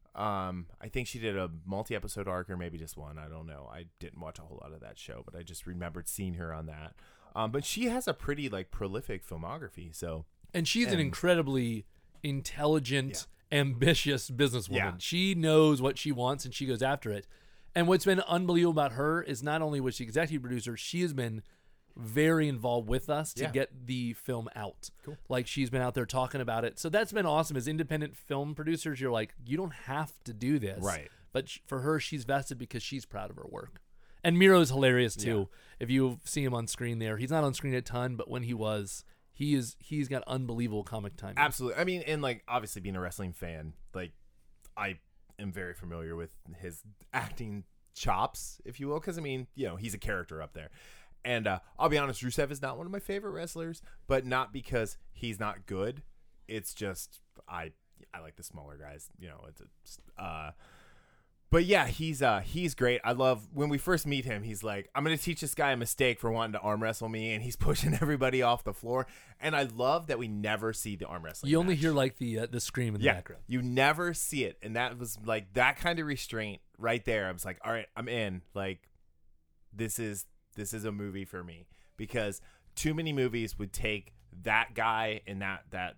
Um, I think she did a multi-episode arc or maybe just one. I don't know. I didn't watch a whole lot of that show, but I just remembered seeing her on that. Um, but she has a pretty like prolific filmography. So, and she's and, an incredibly intelligent, yeah. ambitious businesswoman. Yeah. She knows what she wants and she goes after it. And what's been unbelievable about her is not only was she executive producer, she has been very involved with us to yeah. get the film out. Cool. Like she's been out there talking about it. So that's been awesome. As independent film producers, you're like, you don't have to do this. Right. But for her, she's vested because she's proud of her work. And Miro's hilarious too. Yeah. If you see him on screen there, he's not on screen a ton, but when he was, he is he's got unbelievable comic timing. Absolutely. I mean, and like obviously being a wrestling fan, like I am very familiar with his acting chops, if you will, because I mean, you know, he's a character up there. And uh, I'll be honest, Rusev is not one of my favorite wrestlers, but not because he's not good. It's just I I like the smaller guys, you know. It's a, uh, but yeah, he's uh he's great. I love when we first meet him. He's like, I'm gonna teach this guy a mistake for wanting to arm wrestle me, and he's pushing everybody off the floor. And I love that we never see the arm wrestling. You only match. hear like the uh, the scream in the yeah, background. You never see it, and that was like that kind of restraint right there. I was like, all right, I'm in. Like, this is. This is a movie for me because too many movies would take that guy and that that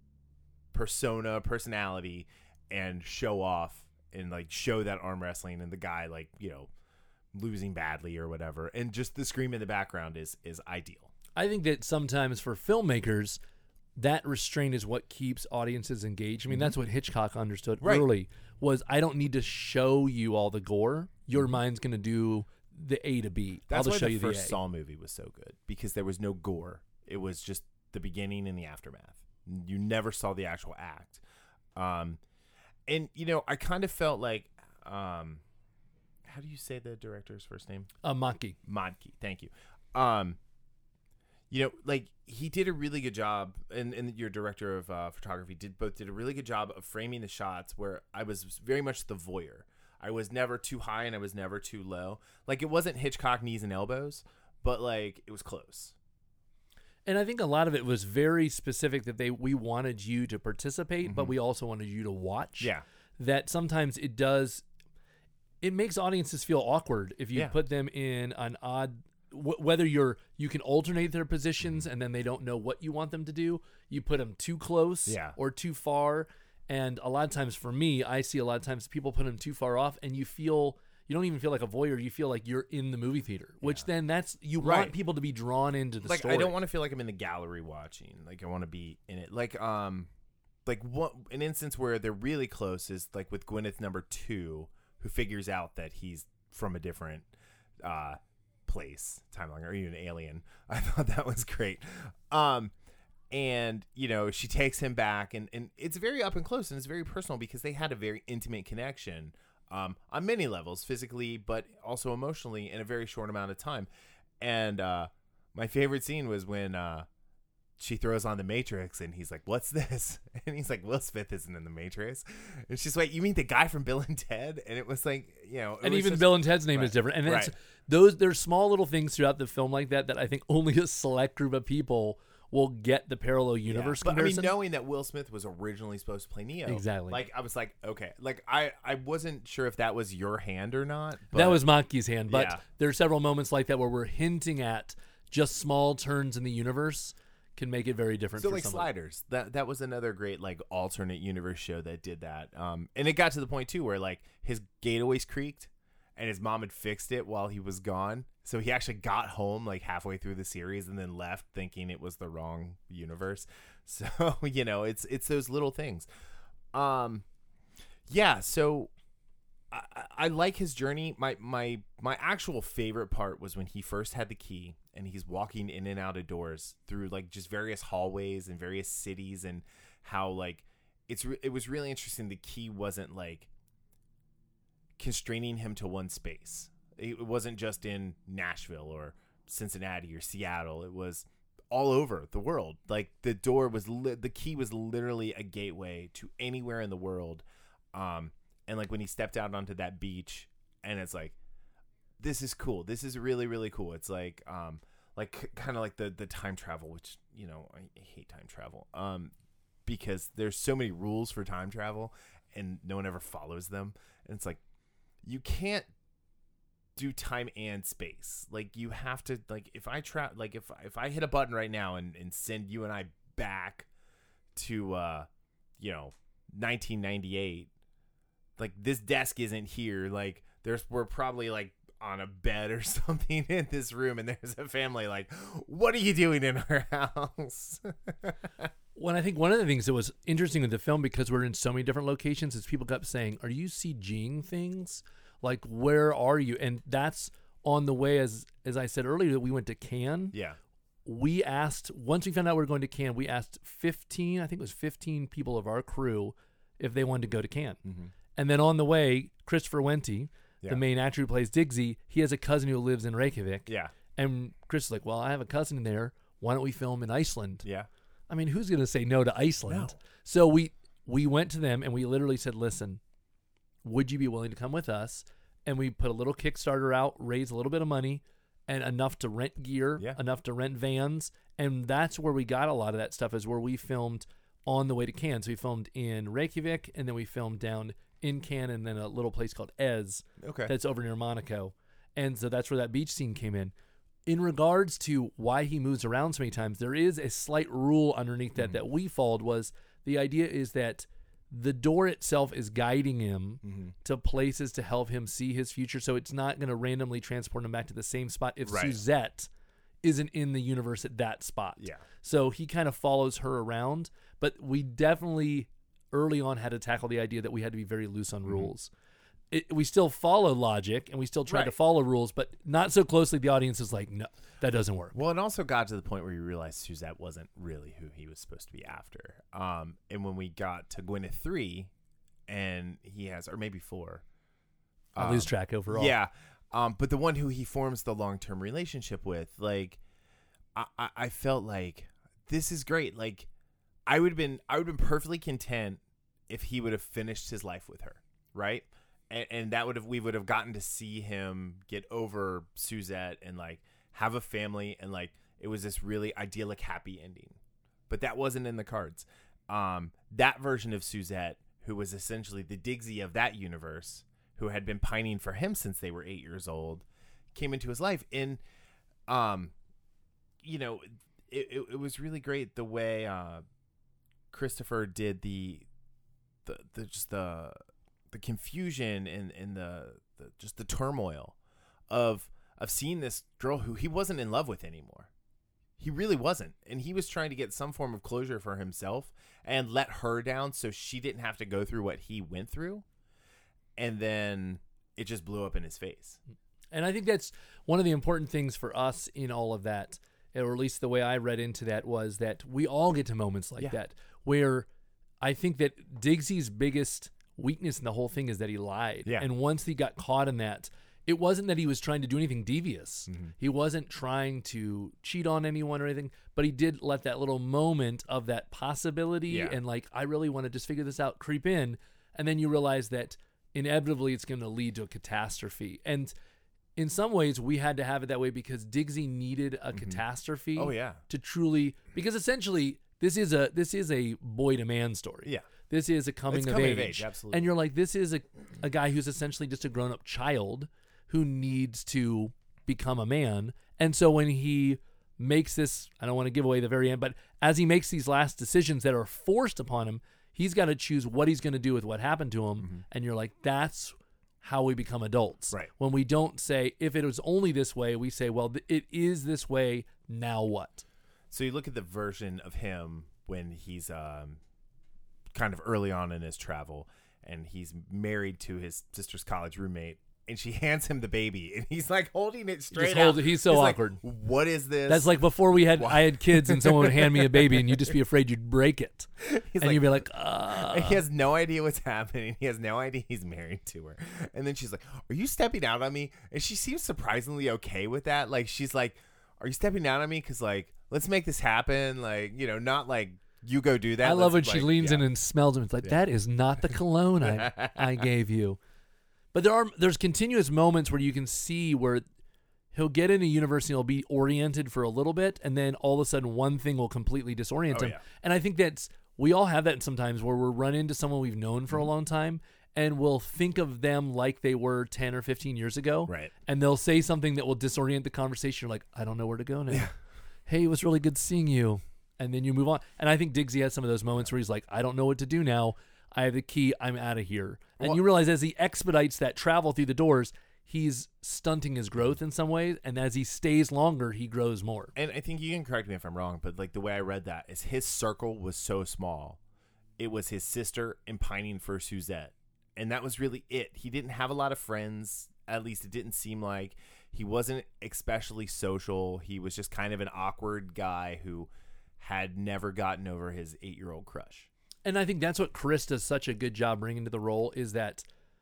persona, personality, and show off and like show that arm wrestling and the guy like, you know, losing badly or whatever. And just the scream in the background is is ideal. I think that sometimes for filmmakers, that restraint is what keeps audiences engaged. I mean, mm-hmm. that's what Hitchcock understood right. early was I don't need to show you all the gore. Your mm-hmm. mind's going to do the A to B. That's I'll why show the you first the Saw movie was so good because there was no gore. It was just the beginning and the aftermath. You never saw the actual act. Um, and, you know, I kind of felt like, um, how do you say the director's first name? Uh, Modkey. Modkey. Thank you. Um, you know, like he did a really good job, and, and your director of uh, photography did both did a really good job of framing the shots where I was very much the voyeur. I was never too high and I was never too low. Like, it wasn't Hitchcock knees and elbows, but like it was close. And I think a lot of it was very specific that they we wanted you to participate, Mm-hmm. but we also wanted you to watch. Yeah. That sometimes it does, it makes audiences feel awkward if you Yeah. put them in an odd, wh- whether you're, you can alternate their positions and then they don't know what you want them to do. You put them too close Yeah. or too far. And a lot of times for me, I see a lot of times people put them too far off and you feel, you don't even feel like a voyeur. You feel like you're in the movie theater, which then that's, you Right. want people to be drawn into the Like, story. I don't want to feel like I'm in the gallery watching. Like, I want to be in it. Like, um, like what an instance where they're really close is like with Gwyneth number two, who figures out that he's from a different uh place, timeline, or even an alien. I thought that was great. Um, and you know, she takes him back, and and it's very up and close, and it's very personal because they had a very intimate connection. Um, on many levels, physically, but also emotionally, in a very short amount of time. And uh, my favorite scene was when uh, she throws on the Matrix, and he's like, "What's this?" And he's like, "Will Smith isn't in the Matrix." And she's like, "You mean the guy from Bill and Ted?" And it was like, you know, it And was even just- Bill and Ted's name Right. is different. And it's Right. those there's small little things throughout the film like that that I think only a select group of people will get the parallel Yeah. universe But comparison. I mean, knowing that Will Smith was originally supposed to play Neo, Exactly. Like, I was like, okay, like I, I wasn't sure if that was your hand or not. But that was Maki's hand, but Yeah. there are several moments like that where we're hinting at just small turns in the universe can make it very different so for like somebody. Sliders. That that was another great like alternate universe show that did that. Um, and it got to the point too where like his gate always creaked, and his mom had fixed it while he was gone. So he actually got home like halfway through the series and then left thinking it was the wrong universe. So, you know, it's it's those little things. Um yeah, so I, I- I like his journey. My my my actual favorite part was when he first had the key and he's walking in and out of doors through like just various hallways and various cities, and how like it's re- it was really interesting. The key wasn't like constraining him to one space. It wasn't just in Nashville or Cincinnati or Seattle. It was all over the world. Like the door was li- the key was literally a gateway to anywhere in the world. Um, and like when he stepped out onto that beach, and it's like, this is cool. This is really really cool. It's like um like kind of like the the time travel, which, you know, I hate time travel. Um, because there's so many rules for time travel, and no one ever follows them. And it's like, you can't do time and space. Like, you have to, like, if I try, like, if if I hit a button right now and, and send you and I back to, uh, you know, nineteen ninety-eight, like, this desk isn't here. Like, there's, we're probably, like, on a bed or something in this room, and there's a family, like, what are you doing in our house? Well, I think one of the things that was interesting with the film, because we're in so many different locations, is people kept saying, "Are you CGing things? Like, where are you?" And that's on the way. As as I said earlier, that we went to Cannes. Yeah. We asked, once we found out we were going to Cannes, we asked fifteen, I think it was fifteen people of our crew if they wanted to go to Cannes. Mm-hmm. And then on the way, Christopher Wente, Yeah. the main actor who plays Diggsy, he has a cousin who lives in Reykjavik. Yeah. And Chris is like, "Well, I have a cousin there. Why don't we film in Iceland?" Yeah. I mean, who's going to say no to Iceland? No. So we we went to them and we literally said, "Listen, would you be willing to come with us?" And we put a little Kickstarter out, raised a little bit of money, and enough to rent gear, Yeah. enough to rent vans, and that's where we got a lot of that stuff. Is where we filmed on the way to Cannes. So we filmed in Reykjavik, and then we filmed down in Cannes, and then a little place called Ez Okay. that's over near Monaco. And so that's where that beach scene came in. In regards to why he moves around so many times, there is a slight rule underneath that Mhm. that we followed. Was the idea is that the door itself is guiding him Mm-hmm. to places to help him see his future. So it's not going to randomly transport him back to the same spot if Right. Suzette isn't in the universe at that spot. Yeah. So he kind of follows her around. But we definitely early on had to tackle the idea that we had to be very loose on Mhm. rules. It, we still follow logic and we still try to Right. follow rules, but not so closely. The audience is like, no, that doesn't work. Well, it also got to the point where you realized Suzette wasn't really who he was supposed to be after. Um, and when we got to Gwyneth three, and he has, or maybe four, I um, lose track overall. Yeah, um, but the one who he forms the long term relationship with, like, I, I, I felt like this is great. Like, I would have been, I would have been perfectly content if he would have finished his life with her, right? and, and that would have we would have gotten to see him get over Suzette and like have a family, and like it was this really idyllic, happy ending. But that wasn't in the cards. Um, that version of Suzette, who was essentially the Diggsy of that universe, who had been pining for him since they were eight years old, came into his life. And, um, you know, it, it, it was really great the way uh, Christopher did the, the, the just the, the confusion and, and the, the just the turmoil of of seeing this girl who he wasn't in love with anymore. He really wasn't. And he was trying to get some form of closure for himself and let her down so she didn't have to go through what he went through. And then it just blew up in his face. And I think that's one of the important things for us in all of that, or at least the way I read into that, was that we all get to moments like Yeah. that where I think that Diggsy's biggest weakness in the whole thing is that he lied. Yeah. And once he got caught in that, it wasn't that he was trying to do anything devious. Mm-hmm. He wasn't trying to cheat on anyone or anything, but he did let that little moment of that possibility Yeah. and like, I really want to just figure this out, creep in. And then you realize that inevitably it's going to lead to a catastrophe. And in some ways we had to have it that way because Diggsy needed a catastrophe Oh, yeah. to truly, because essentially this is a, this is a boy to man story. Yeah. This is a coming, It's of, coming age. of age, absolutely. And you're like, this is a, a guy who's essentially just a grown up child who needs to become a man. And so when he makes this, I don't want to give away the very end, but as he makes these last decisions that are forced upon him, he's got to choose what he's going to do with what happened to him. Mm-hmm. And you're like, that's how we become adults. Right. When we don't say, if it was only this way, we say, well, th- it is this way. Now what? So you look at the version of him when he's um, kind of early on in his travel, and he's married to his sister's college roommate, and she hands him the baby, and he's like holding it straight Just hold out. it. He's so like, awkward. What is this? That's like before we had, I had kids and someone would hand me a baby and you'd just be afraid you'd break it. He's and like, you'd be like, uh. and he has no idea what's happening. He has no idea he's married to her. And then she's like, are you stepping out on me? And she seems surprisingly okay with that. Like, she's like, are you stepping out on me? Because, like, let's make this happen. Like, you know, not like you go do that. I love when Let's, she like, leans yeah. in and smells him. It's like, Yeah. that is not the cologne I, I gave you. But there are there's continuous moments where you can see where he'll get in a universe and he'll be oriented for a little bit, and then all of a sudden one thing will completely disorient Oh, him. yeah. And I think that's, we all have that sometimes where we'll run into someone we've known for a long time and we'll think of them like they were ten or fifteen years ago. Right. And they'll say something that will disorient the conversation. You're like, I don't know where to go now. Hey, it was really good seeing you. And then you move on. And I think Diggsy has some of those moments where he's like, I don't know what to do now. I have the key. I'm out of here. And Well- you realize as he expedites that travel through the doors, he's stunting his growth in some ways. And as he stays longer, he grows more. And I think you can correct me if I'm wrong, but like the way I read that is his circle was so small. It was his sister and pining for Suzette. And that was really it. He didn't have a lot of friends. At least it didn't seem like. He wasn't especially social. He was just kind of an awkward guy who had never gotten over his eight-year-old crush. And I think that's what Chris does such a good job bringing to the role, is that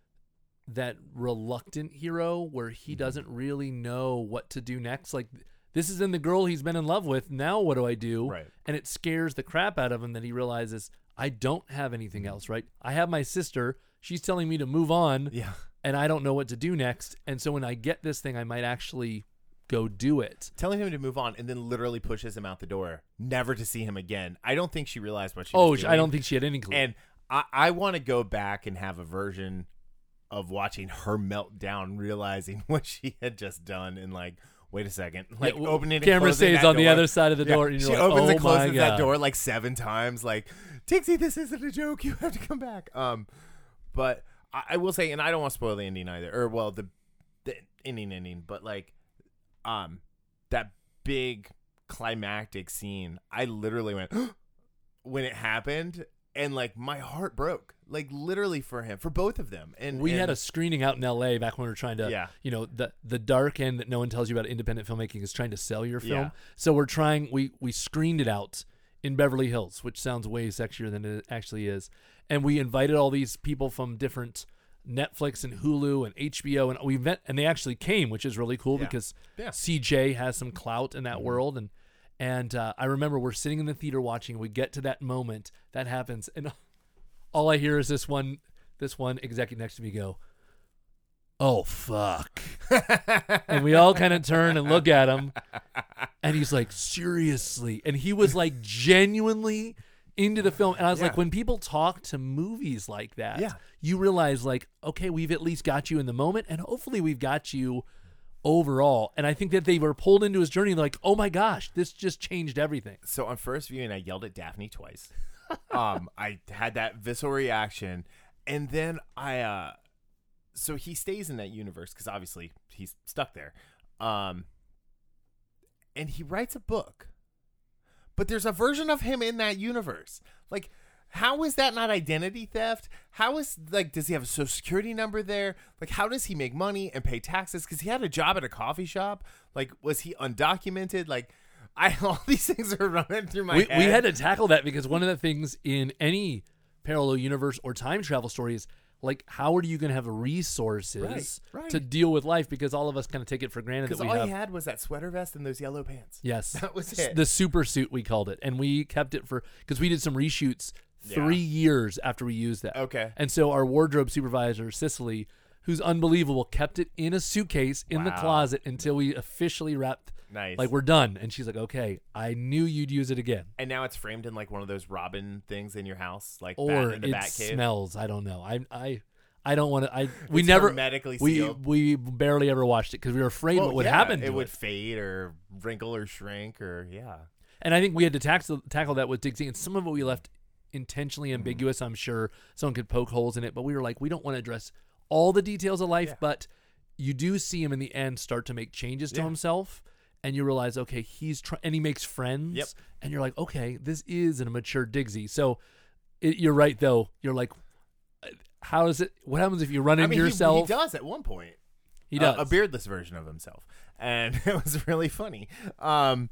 that reluctant hero where he doesn't really know what to do next. Like, this is in the girl he's been in love with. Now what do I do? Right. And it scares the crap out of him that he realizes, I don't have anything else, right? I have my sister. She's telling me to move on, Yeah. and I don't know what to do next. And so when I get this thing, I might actually go do it. Telling him to move on and then literally pushes him out the door, never to see him again. I don't think she realized what she Oh, was doing. I don't think she had any clue. And I, I want to go back and have a version of watching her melt down, realizing what she had just done, and like, wait a second, like Yeah, opening and camera closing stays that on the door. other side of the Yeah, door, and you're she like, opens oh and closes my that God. door like seven times. Like, Dixie, this isn't a joke. You have to come back. Um, but I, I will say, and I don't want to spoil the ending either, or well, the the ending ending, but like, um, that big climactic scene, I literally went when it happened. And like my heart broke, like literally for him, for both of them. And We and, had a screening out in L A back when we were trying to, Yeah. you know, the the dark end that no one tells you about independent filmmaking is trying to sell your film. Yeah. So we're trying, we we screened it out in Beverly Hills, which sounds way sexier than it actually is. And we invited all these people from different Netflix and Hulu and H B O, and we met, and they actually came, which is really cool Yeah. because Yeah. C J has some clout in that Mhm. world. And and uh, I remember we're sitting in the theater watching. We get to that moment that happens, and all I hear is this one this one executive next to me go, oh, fuck. And we all kind of turn and look at him. And he's like, seriously? And he was like genuinely into the film. And I was Yeah. like, when people talk to movies like that, Yeah. you realize like, okay, we've at least got you in the moment. And hopefully we've got you overall. And I think that they were pulled into his journey like, oh my gosh, this just changed everything. So on first viewing, I yelled at Daphne twice. um, I had that visceral reaction, and then I. Uh, so he stays in that universe because obviously he's stuck there, um, and he writes a book. But there's a version of him in that universe. Like, how is that not identity theft? How is, like, does he have a social security number there? Like, how does he make money and pay taxes? Because he had a job at a coffee shop. Like, was he undocumented? Like, I all these things are running through my We, head. we had to tackle that because one of the things in any parallel universe or time travel story is like, how are you going to have resources Right, right. to deal with life? Because all of us kind of take it for granted that Because we all have. he had was that sweater vest and those yellow pants. Yes, That was S- it. The super suit we called it, and we kept it for because we did some reshoots Yeah. three years after we used that. Okay. And so our wardrobe supervisor Cicely, who's unbelievable, kept it in a suitcase in the Wow. closet until we officially wrapped. Nice. Like, we're done. And she's like, okay, I knew you'd use it again. And now it's framed in like one of those Robin things in your house, like Or bat in the it bat cave. smells. I don't know. I I I don't want to. I we It's never hermetically we sealed. we barely ever watched it because we were afraid Well, what would yeah, happen. To It it would fade or wrinkle or shrink or yeah. And I think we had to tackle tackle that with Dixie, and some of it we left intentionally Mm-hmm. ambiguous. I'm sure someone could poke holes in it, but we were like, we don't want to address all the details of life, Yeah. but you do see him in the end start to make changes to Yeah. himself. And you realize, okay, he's trying, and he makes friends. Yep. And you're like, okay, this is a mature Digsy. So it, you're right, though. You're like, how is it? What happens if you run I into mean, he- yourself? He, does at one point. He A- does. a, beardless version of himself, and it was really funny. Um,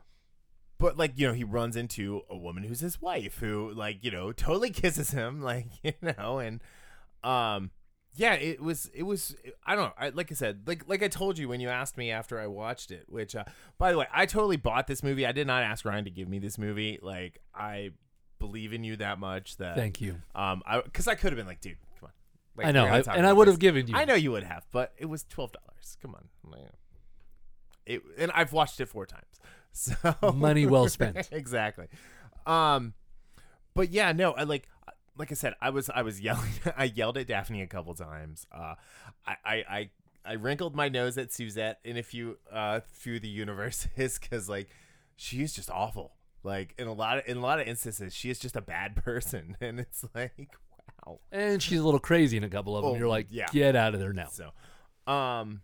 but like you know, he runs into a woman who's his wife, who like you know totally kisses him, like you know, and um. Yeah, it was. It was. I don't know. I, like I said, like like I told you when you asked me after I watched it. Which, uh, by the way, I totally bought this movie. I did not ask Ryan to give me this movie. Like I believe in you that much that. Thank you. Um, I because I could have been like, dude, come on. Like, I know, we're gonna I- talk and I about would have this. given you. I know you would have, but it was twelve dollars. Come on. Like, It and I've watched it four times. So Money well spent. Exactly. Um, but yeah, no, I like. Like I said, I was I was yelling. I yelled at Daphne a couple times. Uh, I, I I I wrinkled my nose at Suzette in a few uh few of the universes because like she is just awful. Like in a lot of in a lot of instances, she is just a bad person, and it's like wow. And she's a little crazy in a couple of them. Oh, You're like, yeah. get out of there now. So, um,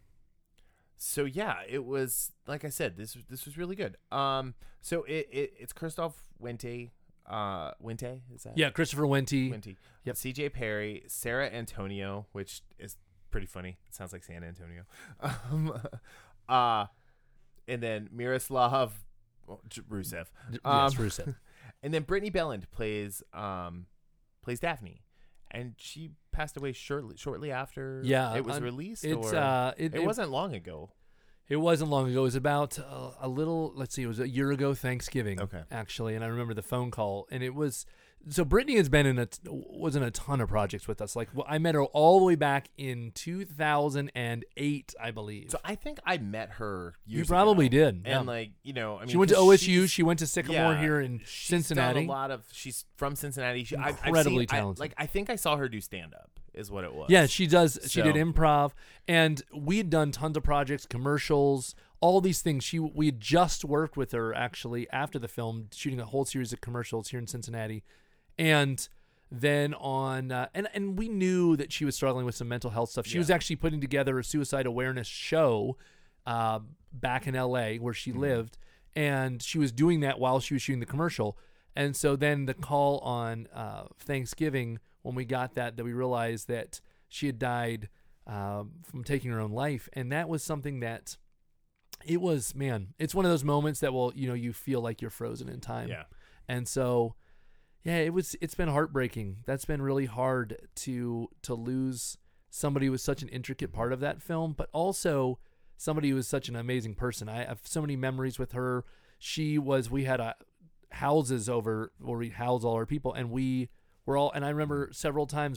so yeah, it was like I said, this this was really good. Um, so it, it it's Christoph Wente. Uh, Wente is that? Yeah, Christopher Wente. Wente. Yep. C J Perry, Sarah Antonio, which is pretty funny. It sounds like San Antonio. Um, uh, and then Miroslav well, J- Rusev. Yes, Um, Rusev. And then Brittany Belland plays um plays Daphne, and she passed away shortly shortly after Yeah, it was un- released. It's or uh, it, it, it wasn't long ago. It wasn't long ago. It was about uh, a little. Let's see. It was a year ago Thanksgiving. Okay. Actually, and I remember the phone call, and it was. So Brittany has been in a was in a ton of projects with us. Like well, I met her all the way back in two thousand eight, I believe. So I think I met her. You Years probably ago. did. And yeah. like you know, I mean, she went to 'cause O S U. she's- She went to Sycamore yeah, here in she's Cincinnati. Done a lot of. She's from Cincinnati. She, I, I've Incredibly seen, I- talented. like I think I saw her do stand up. Is what it was. Yeah, she does. She did So- improv, and we had done tons of projects, commercials, all these things. She we had just worked with her actually after the film, shooting a whole series of commercials here in Cincinnati, and then on uh, and and we knew that she was struggling with some mental health stuff. She was Yeah. actually putting together a suicide awareness show uh, back in L A where she Mm-hmm. lived, and she was doing that while she was shooting the commercial. And so then the call on uh, Thanksgiving, when we got that, that we realized that she had died uh, from taking her own life. And that was something that it was, man, it's one of those moments that will, you know, you feel like you're frozen in time. Yeah. And so, yeah, it was, it's been heartbreaking. That's been really hard to, to lose somebody who was such an intricate part of that film, but also somebody who was such an amazing person. I have so many memories with her. She was, we had a, houses over where we house all our people, and we were all, and I remember several times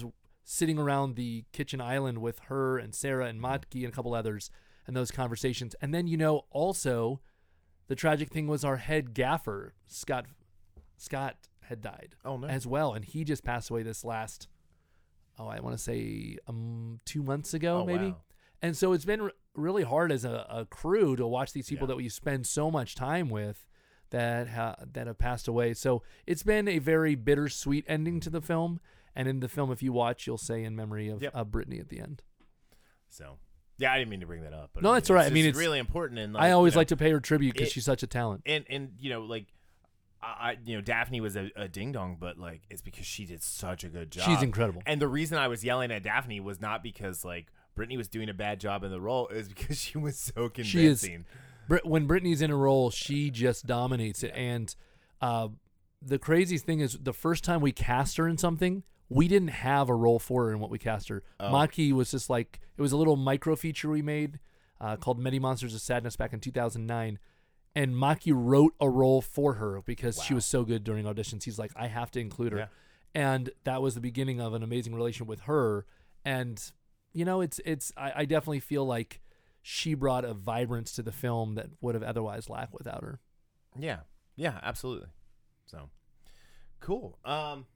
sitting around the kitchen island with her and Sarah and Matki and a couple others and those conversations. And then, you know, also the tragic thing was our head gaffer, Scott, Scott had died Oh, no. as well. And he just passed away this last, oh, I want to say um, two months ago, Oh, maybe. wow. And so it's been r- really hard as a, a crew to watch these people Yeah. that we spend so much time with that ha- that have passed away. So it's been a very bittersweet ending to the film. And in the film, if you watch, you'll say in memory of Yep. uh, Brittany at the end. So, yeah, I didn't mean to bring that up. But No, I mean, that's all right. It's I mean, just it's- really important. And like, I always you know, like to pay her tribute because it- she's such a talent. and and you know, like, I, I- you know, Daphne was a, a ding dong, but like, it's because she did such a good job. She's incredible. And the reason I was yelling at Daphne was not because like Brittany was doing a bad job in the role, it was because she was so convincing. She is. Brit- when Brittany's in a role, she just dominates it. And uh, the crazy thing is, the first time we cast her in something, we didn't have a role for her in what we cast her. Oh. Maki was just like, it was a little micro feature we made uh, called Many Monsters of Sadness back in two thousand nine. And Maki wrote a role for her because she Wow. was so good during auditions. He's like, I have to include her. Yeah. And that was the beginning of an amazing relationship with her. And, you know, it's, it's, I, I definitely feel like she brought a vibrance to the film that would have otherwise lacked without her. Yeah, yeah, absolutely. So cool. Um,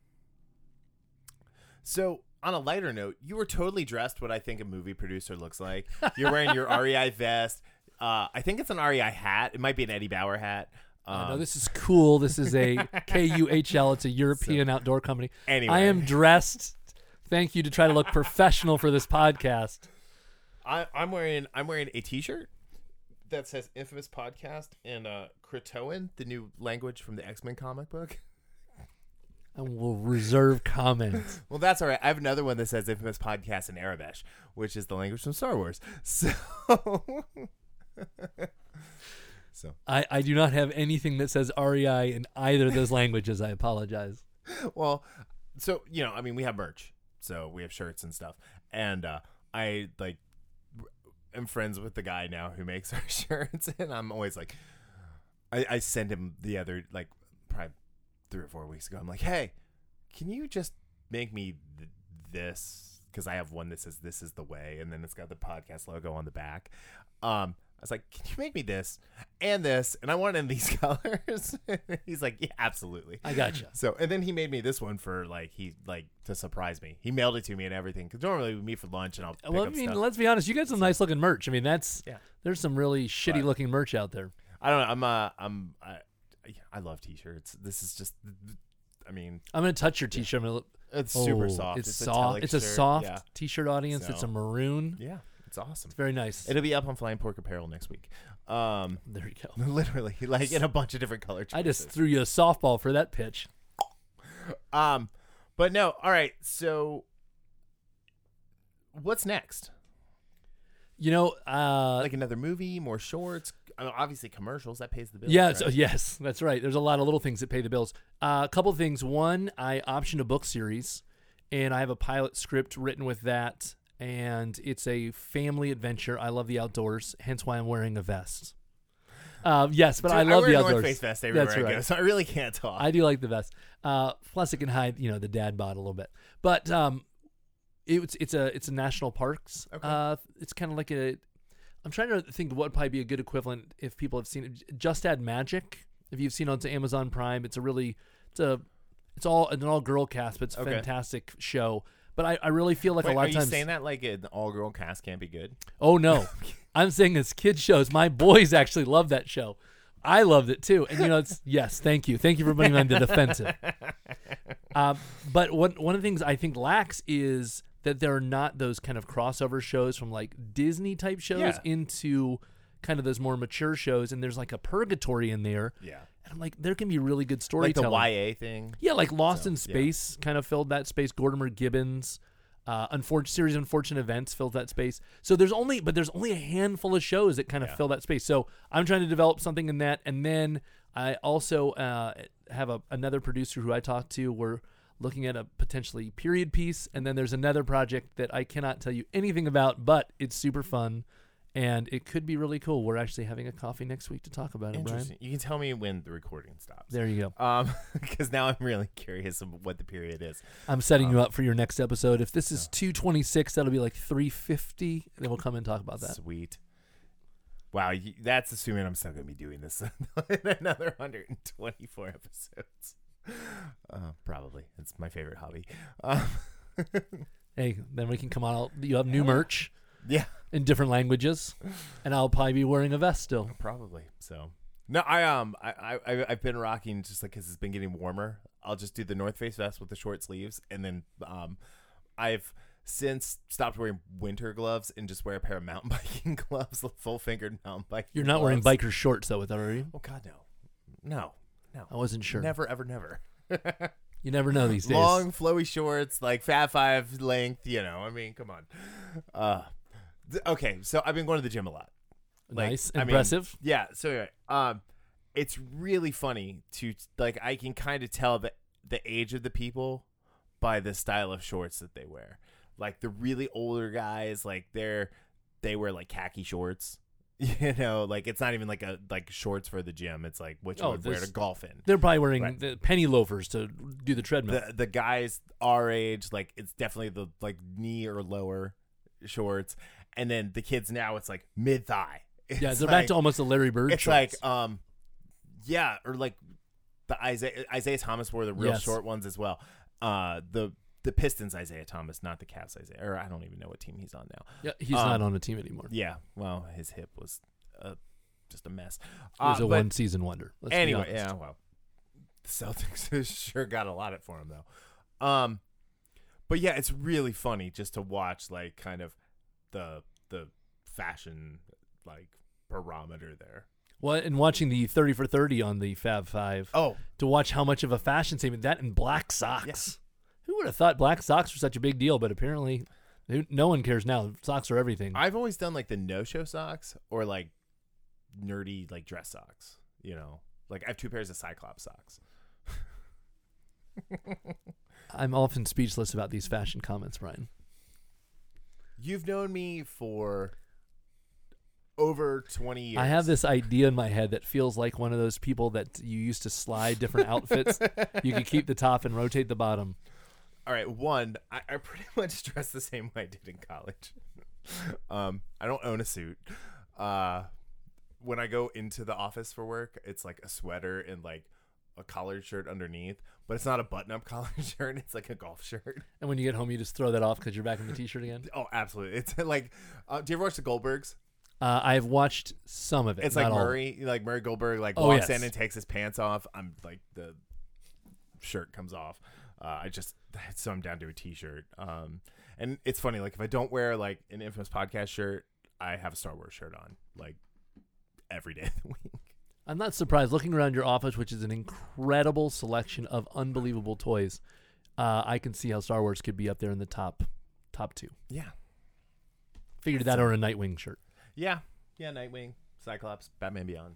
so on a lighter note, you were totally dressed what I think a movie producer looks like. You're wearing your R E I vest. Uh, I think it's an R E I hat. It might be an Eddie Bauer hat. Um, Uh, no, this is cool. This is a K U H L. It's a European outdoor company. Anyway. I am dressed. Thank you to try to look professional for this podcast. I, I'm wearing I'm wearing a T-shirt that says "Infamous Podcast" and uh, Kratoan, the new language from the X-Men comic book. And we'll reserve comments. Well, that's all right. I have another one that says "Infamous Podcast" in Arabish, which is the language from Star Wars. So, so I, I do not have anything that says R E I in either of those languages. I apologize. well, so you know, I mean, we have merch, so we have shirts and stuff, and uh, I like. am friends with the guy now who makes our shirts, and I'm always like, I, I send him the other like probably three or four weeks ago. I'm like, hey, can you just make me th- this? Because I have one that says "This is the way," and then it's got the podcast logo on the back. Um, I was like, can you make me this and this? And I want it in these colors. He's like, yeah, absolutely. I gotcha. So, and then he made me this one for like he like to surprise me. He mailed it to me and everything. Because normally we meet for lunch and I'll pick Well, I up mean, stuff. let's be honest. You got some nice looking merch. I mean, that's Yeah. there's some really shitty But- looking merch out there. I don't know. I'm uh I'm I, I love t-shirts. This is just. I mean, I'm gonna touch your t-shirt. I'm gonna, it's oh, super soft. It's, It's, a soft. Telex It's a shirt. soft Yeah. t-shirt audience. It's So- a maroon. Yeah, it's awesome. It's very nice. It'll be up on Flying Pork Apparel next week. Um, There you go. literally, like in a bunch of different color choices. I just threw you a softball for that pitch. Um, but no. All right. So, what's next? You know, uh, Like another movie, more shorts, I mean, obviously commercials. That pays the bills. yeah, right? so, yes, that's right. There's a lot of little things that pay the bills. Uh, a couple of things. One, I optioned a book series, and I have a pilot script written with that, and it's a family adventure. I love the outdoors, hence why I'm wearing a vest. Uh, yes, but Dude, I love wear the a outdoors. North Face vest everywhere That's I go, right. so I really can't talk. I do like the vest. Uh, plus, it can hide, you know, the dad bod a little bit. But um, it's it's a it's a national parks. Okay. Uh, it's kind of like a. I'm trying to think what would probably be a good equivalent if people have seen it. Just Add Magic. If you've seen it on Amazon Prime, it's a really it's a it's all an all girl cast, but it's a Okay. fantastic show. But I, I really feel like Wait, a lot are of you times. saying that like an all-girl cast can't be good? Oh no, I'm saying it's kids shows. My boys actually love that show. I loved it too, and you know, it's yes, thank you, thank you for putting me on the defensive. Uh, but what one of the things I think lacks is that there are not those kind of crossover shows from like Disney type shows Yeah. into kind of those more mature shows, and there's like a purgatory in there. Yeah. And I'm like, there can be really good Like storytelling. the Y A thing. Yeah, like Lost So, in yeah. Space kind of filled that space. Gordimer Gibbons, uh, unfortunate series of unfortunate events filled that space. So there's only, but there's only a handful of shows that kind of Yeah. fill that space. So I'm trying to develop something in that, and then I also uh, have a, another producer who I talked to. We're looking at a potentially period piece, and then there's another project that I cannot tell you anything about, but it's super fun. and it could be really cool. We're actually having a coffee next week to talk about it, Brian. Interesting. You can tell me when the recording stops. There you go. Um, because now I'm really curious of what the period is. I'm setting um, you up for your next episode. If this is two twenty-six, that'll be like three fifty. Then we'll come and talk about that. Sweet. Wow, you, that's assuming I'm still going to be doing this in another one hundred twenty-four episodes. Uh, probably. It's my favorite hobby. Um, Hey, then we can come out. You have new merch yeah, in different languages, and I'll probably be wearing a vest still. probably. So no, I um, I I I've been rocking just like because it's been getting warmer. I'll just do the North Face vest with the short sleeves, and then um, I've since stopped wearing winter gloves and just wear a pair of mountain biking gloves, full fingered mountain biking. You're not gloves. wearing biker shorts though, with that, are you? Oh God, no, no, no. I wasn't sure. Never, ever, never. You never know these days. Long, flowy shorts, like Fat Five length. You know, I mean, come on. Uh, th- okay, so I've been going to the gym a lot. Like, Nice, I mean, impressive. yeah. So anyway, um, it's really funny to like. I can kind of tell the the age of the people by the style of shorts that they wear. Like the really older guys, like they're they wear like khaki shorts. You know, like it's not even like a like shorts for the gym. It's like what you Oh, would wear to this- golf in. They're probably wearing Right. the penny loafers to do the treadmill. The the guys our age, like it's definitely the like knee or lower shorts, and then the kids now it's like mid thigh. yeah, they're back to almost the Larry Bird It's shorts. like um, yeah, or like the Isaiah Isaiah Thomas wore the real Yes. short ones as well. Uh, the the Pistons Isaiah Thomas, not the Cavs Isaiah, or I don't even know what team he's on now. yeah, he's um, not on a team anymore. Yeah, well, his hip was uh, just a mess. It was Uh, a but one season wonder. Let's be anyway, honest. yeah, well, the Celtics sure got a lot for him though. Um, but yeah, it's really funny just to watch like kind of the the fashion like barometer there. Well, and watching the thirty for thirty on the Fab Five Oh, to watch how much of a fashion statement that and black socks. Who would have thought black socks were such a big deal? But apparently, who- no one cares now. Socks are everything. I've always done like the no-show socks or like nerdy like dress socks. You know, like I have two pairs of Cyclops socks. I'm often speechless about these fashion comments, Brian. You've known me for over twenty years. I have this idea in my head that feels like one of those people that you used to slide different outfits. You could keep the top and rotate the bottom. All right, one, I, I pretty much dress the same way I did in college. um, I don't own a suit. Uh, when I go into the office for work, it's like a sweater and like a collared shirt underneath, but it's not a button-up collared shirt. It's like a golf shirt. And when you get home, you just throw that off because you're back in the t-shirt again. Oh, absolutely. It's like, uh, do you ever watch the Goldbergs? Uh, I've watched some of it. It's not like all. Murray, like Murray Goldberg, like Oh, walks yes. in and takes his pants off. I'm like the shirt comes off. Uh, I just so I'm down to a t-shirt. Um, and it's funny, like if I don't wear like an Infamous Podcast shirt, I have a Star Wars shirt on, like every day of the week. I'm not surprised. Looking around your office, which is an incredible selection of unbelievable toys, uh, I can see how Star Wars could be up there in the top, top two. Yeah, Figured that or a Nightwing shirt. yeah, yeah. Nightwing, Cyclops, Batman Beyond,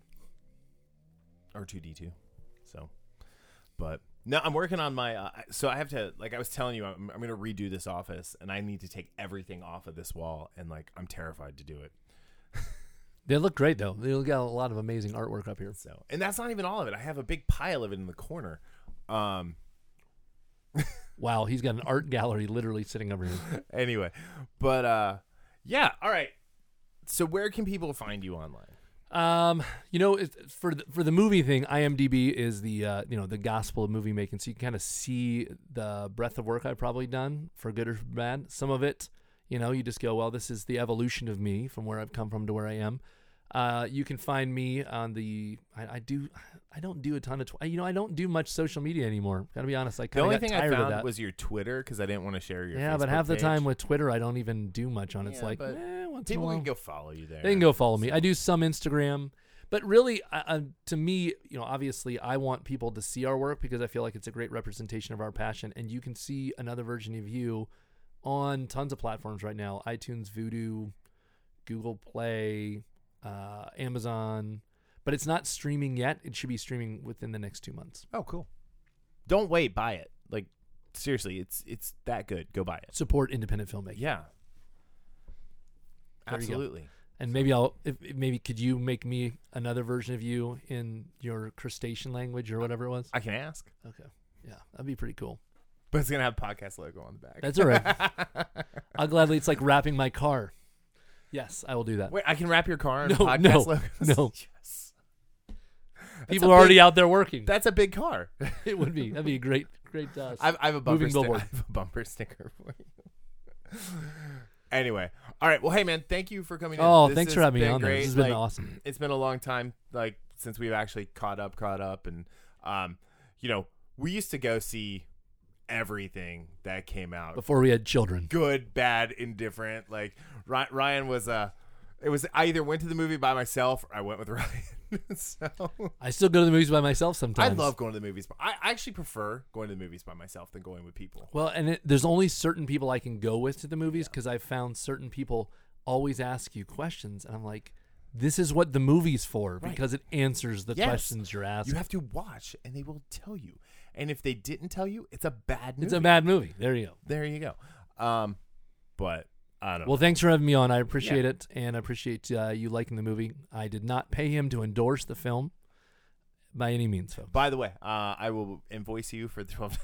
or two D two. So, but no, I'm working on my. Uh, so I have to, like I was telling you, I'm, I'm going to redo this office, and I need to take everything off of this wall, and like I'm terrified to do it. They look great though. They got a lot of amazing artwork up here. So, and that's not even all of it. I have a big pile of it in the corner. Um. Wow, he's got an art gallery literally sitting over here. Anyway, but uh, yeah. All right. So where can people find you online? Um, you know, it, for the, for the movie thing, IMDb is the uh, you know the gospel of movie making, so you can kind of see the breadth of work I've probably done, for good or for bad. Some of it, you know, you just go, well, this is the evolution of me from where I've come from to where I am. Uh, you can find me on the. I, I do. I don't do a ton of. Tw- you know, I don't do much social media anymore. Gotta be honest. I The kind of only got thing I tired of found that. was your Twitter because I didn't want to share your. yeah, but Facebook half the page. time with Twitter, I don't even do much on it. It's Yeah, like, but eh, once in a people while. can go follow you there. They can go follow me. I do some Instagram, but really, uh, uh, to me, you know, obviously, I want people to see our work because I feel like it's a great representation of our passion. And you can see another version of you on tons of platforms right now: iTunes, Vudu, Google Play, uh, Amazon. But it's not streaming yet. It should be streaming within the next two months. Oh, cool. Don't wait. Buy it. Like seriously, it's it's that good. Go buy it. Support independent filmmaking. Yeah. There you go. Absolutely. And maybe I'll. If, if maybe could you make me another version of you in your crustacean language or whatever it was? I can ask. Okay. Yeah, that'd be pretty cool. But it's gonna have podcast logo on the back. That's all right. I'll gladly. It's like wrapping my car. Yes, I will do that. Wait, I can wrap your car in No, podcast no, logos? no. Yes. People a are already big- out there working. That's a big car. It would be. That'd be a great, great. Uh, I have, I have a bumper moving sticker. billboard. I have a bumper sticker for you. Anyway, all right. Well, hey man, thank you for coming in. oh, This thanks has for having me been on there. great. This has been Like, awesome. It's been a long time, like since we've actually caught up, caught up, and um, you know, we used to go see everything that came out, Before we had children. good, bad, indifferent. Like Ry- Ryan was uh it was I either went to the movie by myself or I went with Ryan. So I still go to the movies by myself I sometimes. love going to the movies. I I actually prefer going to the movies by myself than going with people. Well, and it, there's only certain people I can go with to the movies because I've found certain people always ask you questions, and I'm like, this is what the movie's for Right. because it answers the Yes. questions you're asking. You have to watch, and they will tell you. And if they didn't tell you, it's a bad movie. It's a bad movie. There you go. There you go. Um, but I don't Well, know. thanks for having me on. I appreciate Yeah. it, and I appreciate uh, you liking the movie. I did not pay him to endorse the film by any means, folks. By the way, uh, I will invoice you for the twelve.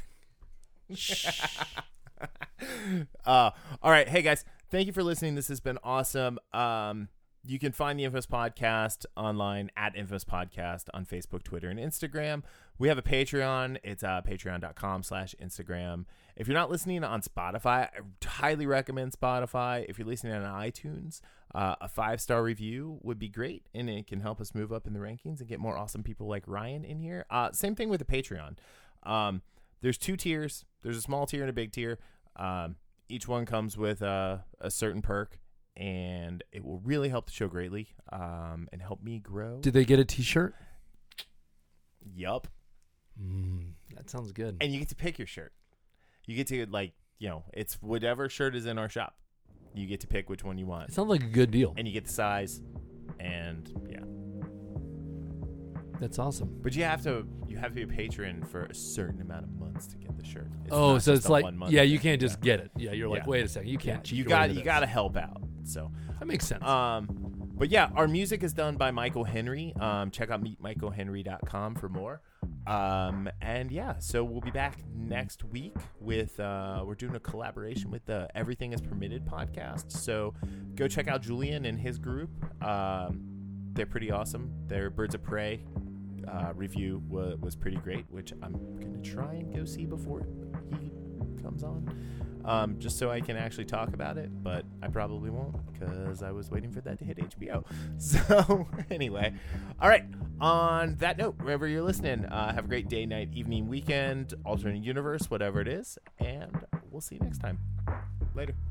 uh, all right. Hey, guys. Thank you for listening. This has been awesome. Um, you can find the Infamous Podcast online at Infamous Podcast on Facebook, Twitter, and Instagram. We have a Patreon. It's uh, patreon.com slash Instagram. If you're not listening on Spotify, I highly recommend Spotify. If you're listening on iTunes, uh, a five-star review would be great, and it can help us move up in the rankings and get more awesome people like Ryan in here. Uh, same thing with the Patreon. Um, there's two tiers. There's a small tier and a big tier. Um, each one comes with uh, a certain perk, and it will really help the show greatly um, and help me grow. Did they get a T-shirt? Yup. Mm, that sounds good. And you get to pick your shirt. You get to, like, you know, it's whatever shirt is in our shop. You get to pick which one you want. It sounds like a good deal. And you get the size, and yeah. That's awesome. But you have to you have to be a patron for a certain amount of months to get the shirt. It's oh, not so just it's a like, one-month yeah, you thing. can't just Yeah. get it. Yeah, you're like, Yeah. wait a second, you can't Yeah, cheat you your way got into you this. got to help out. So, That makes sense. um, but yeah, our music is done by Michael Henry. Um, check out meet michael henry dot com for more. Um, and yeah, so we'll be back next week with uh, we're doing a collaboration with the Everything Is Permitted podcast. So go check out Julian and his group. Um, they're pretty awesome. Their Birds of Prey uh, review was, was pretty great, which I'm gonna try and go see before he comes on. Um, just so I can actually talk about it, but I probably won't because I was waiting for that to hit H B O. So anyway, all right. On that note, wherever you're listening, uh, have a great day, night, evening, weekend, alternate universe, whatever it is, and we'll see you next time. Later.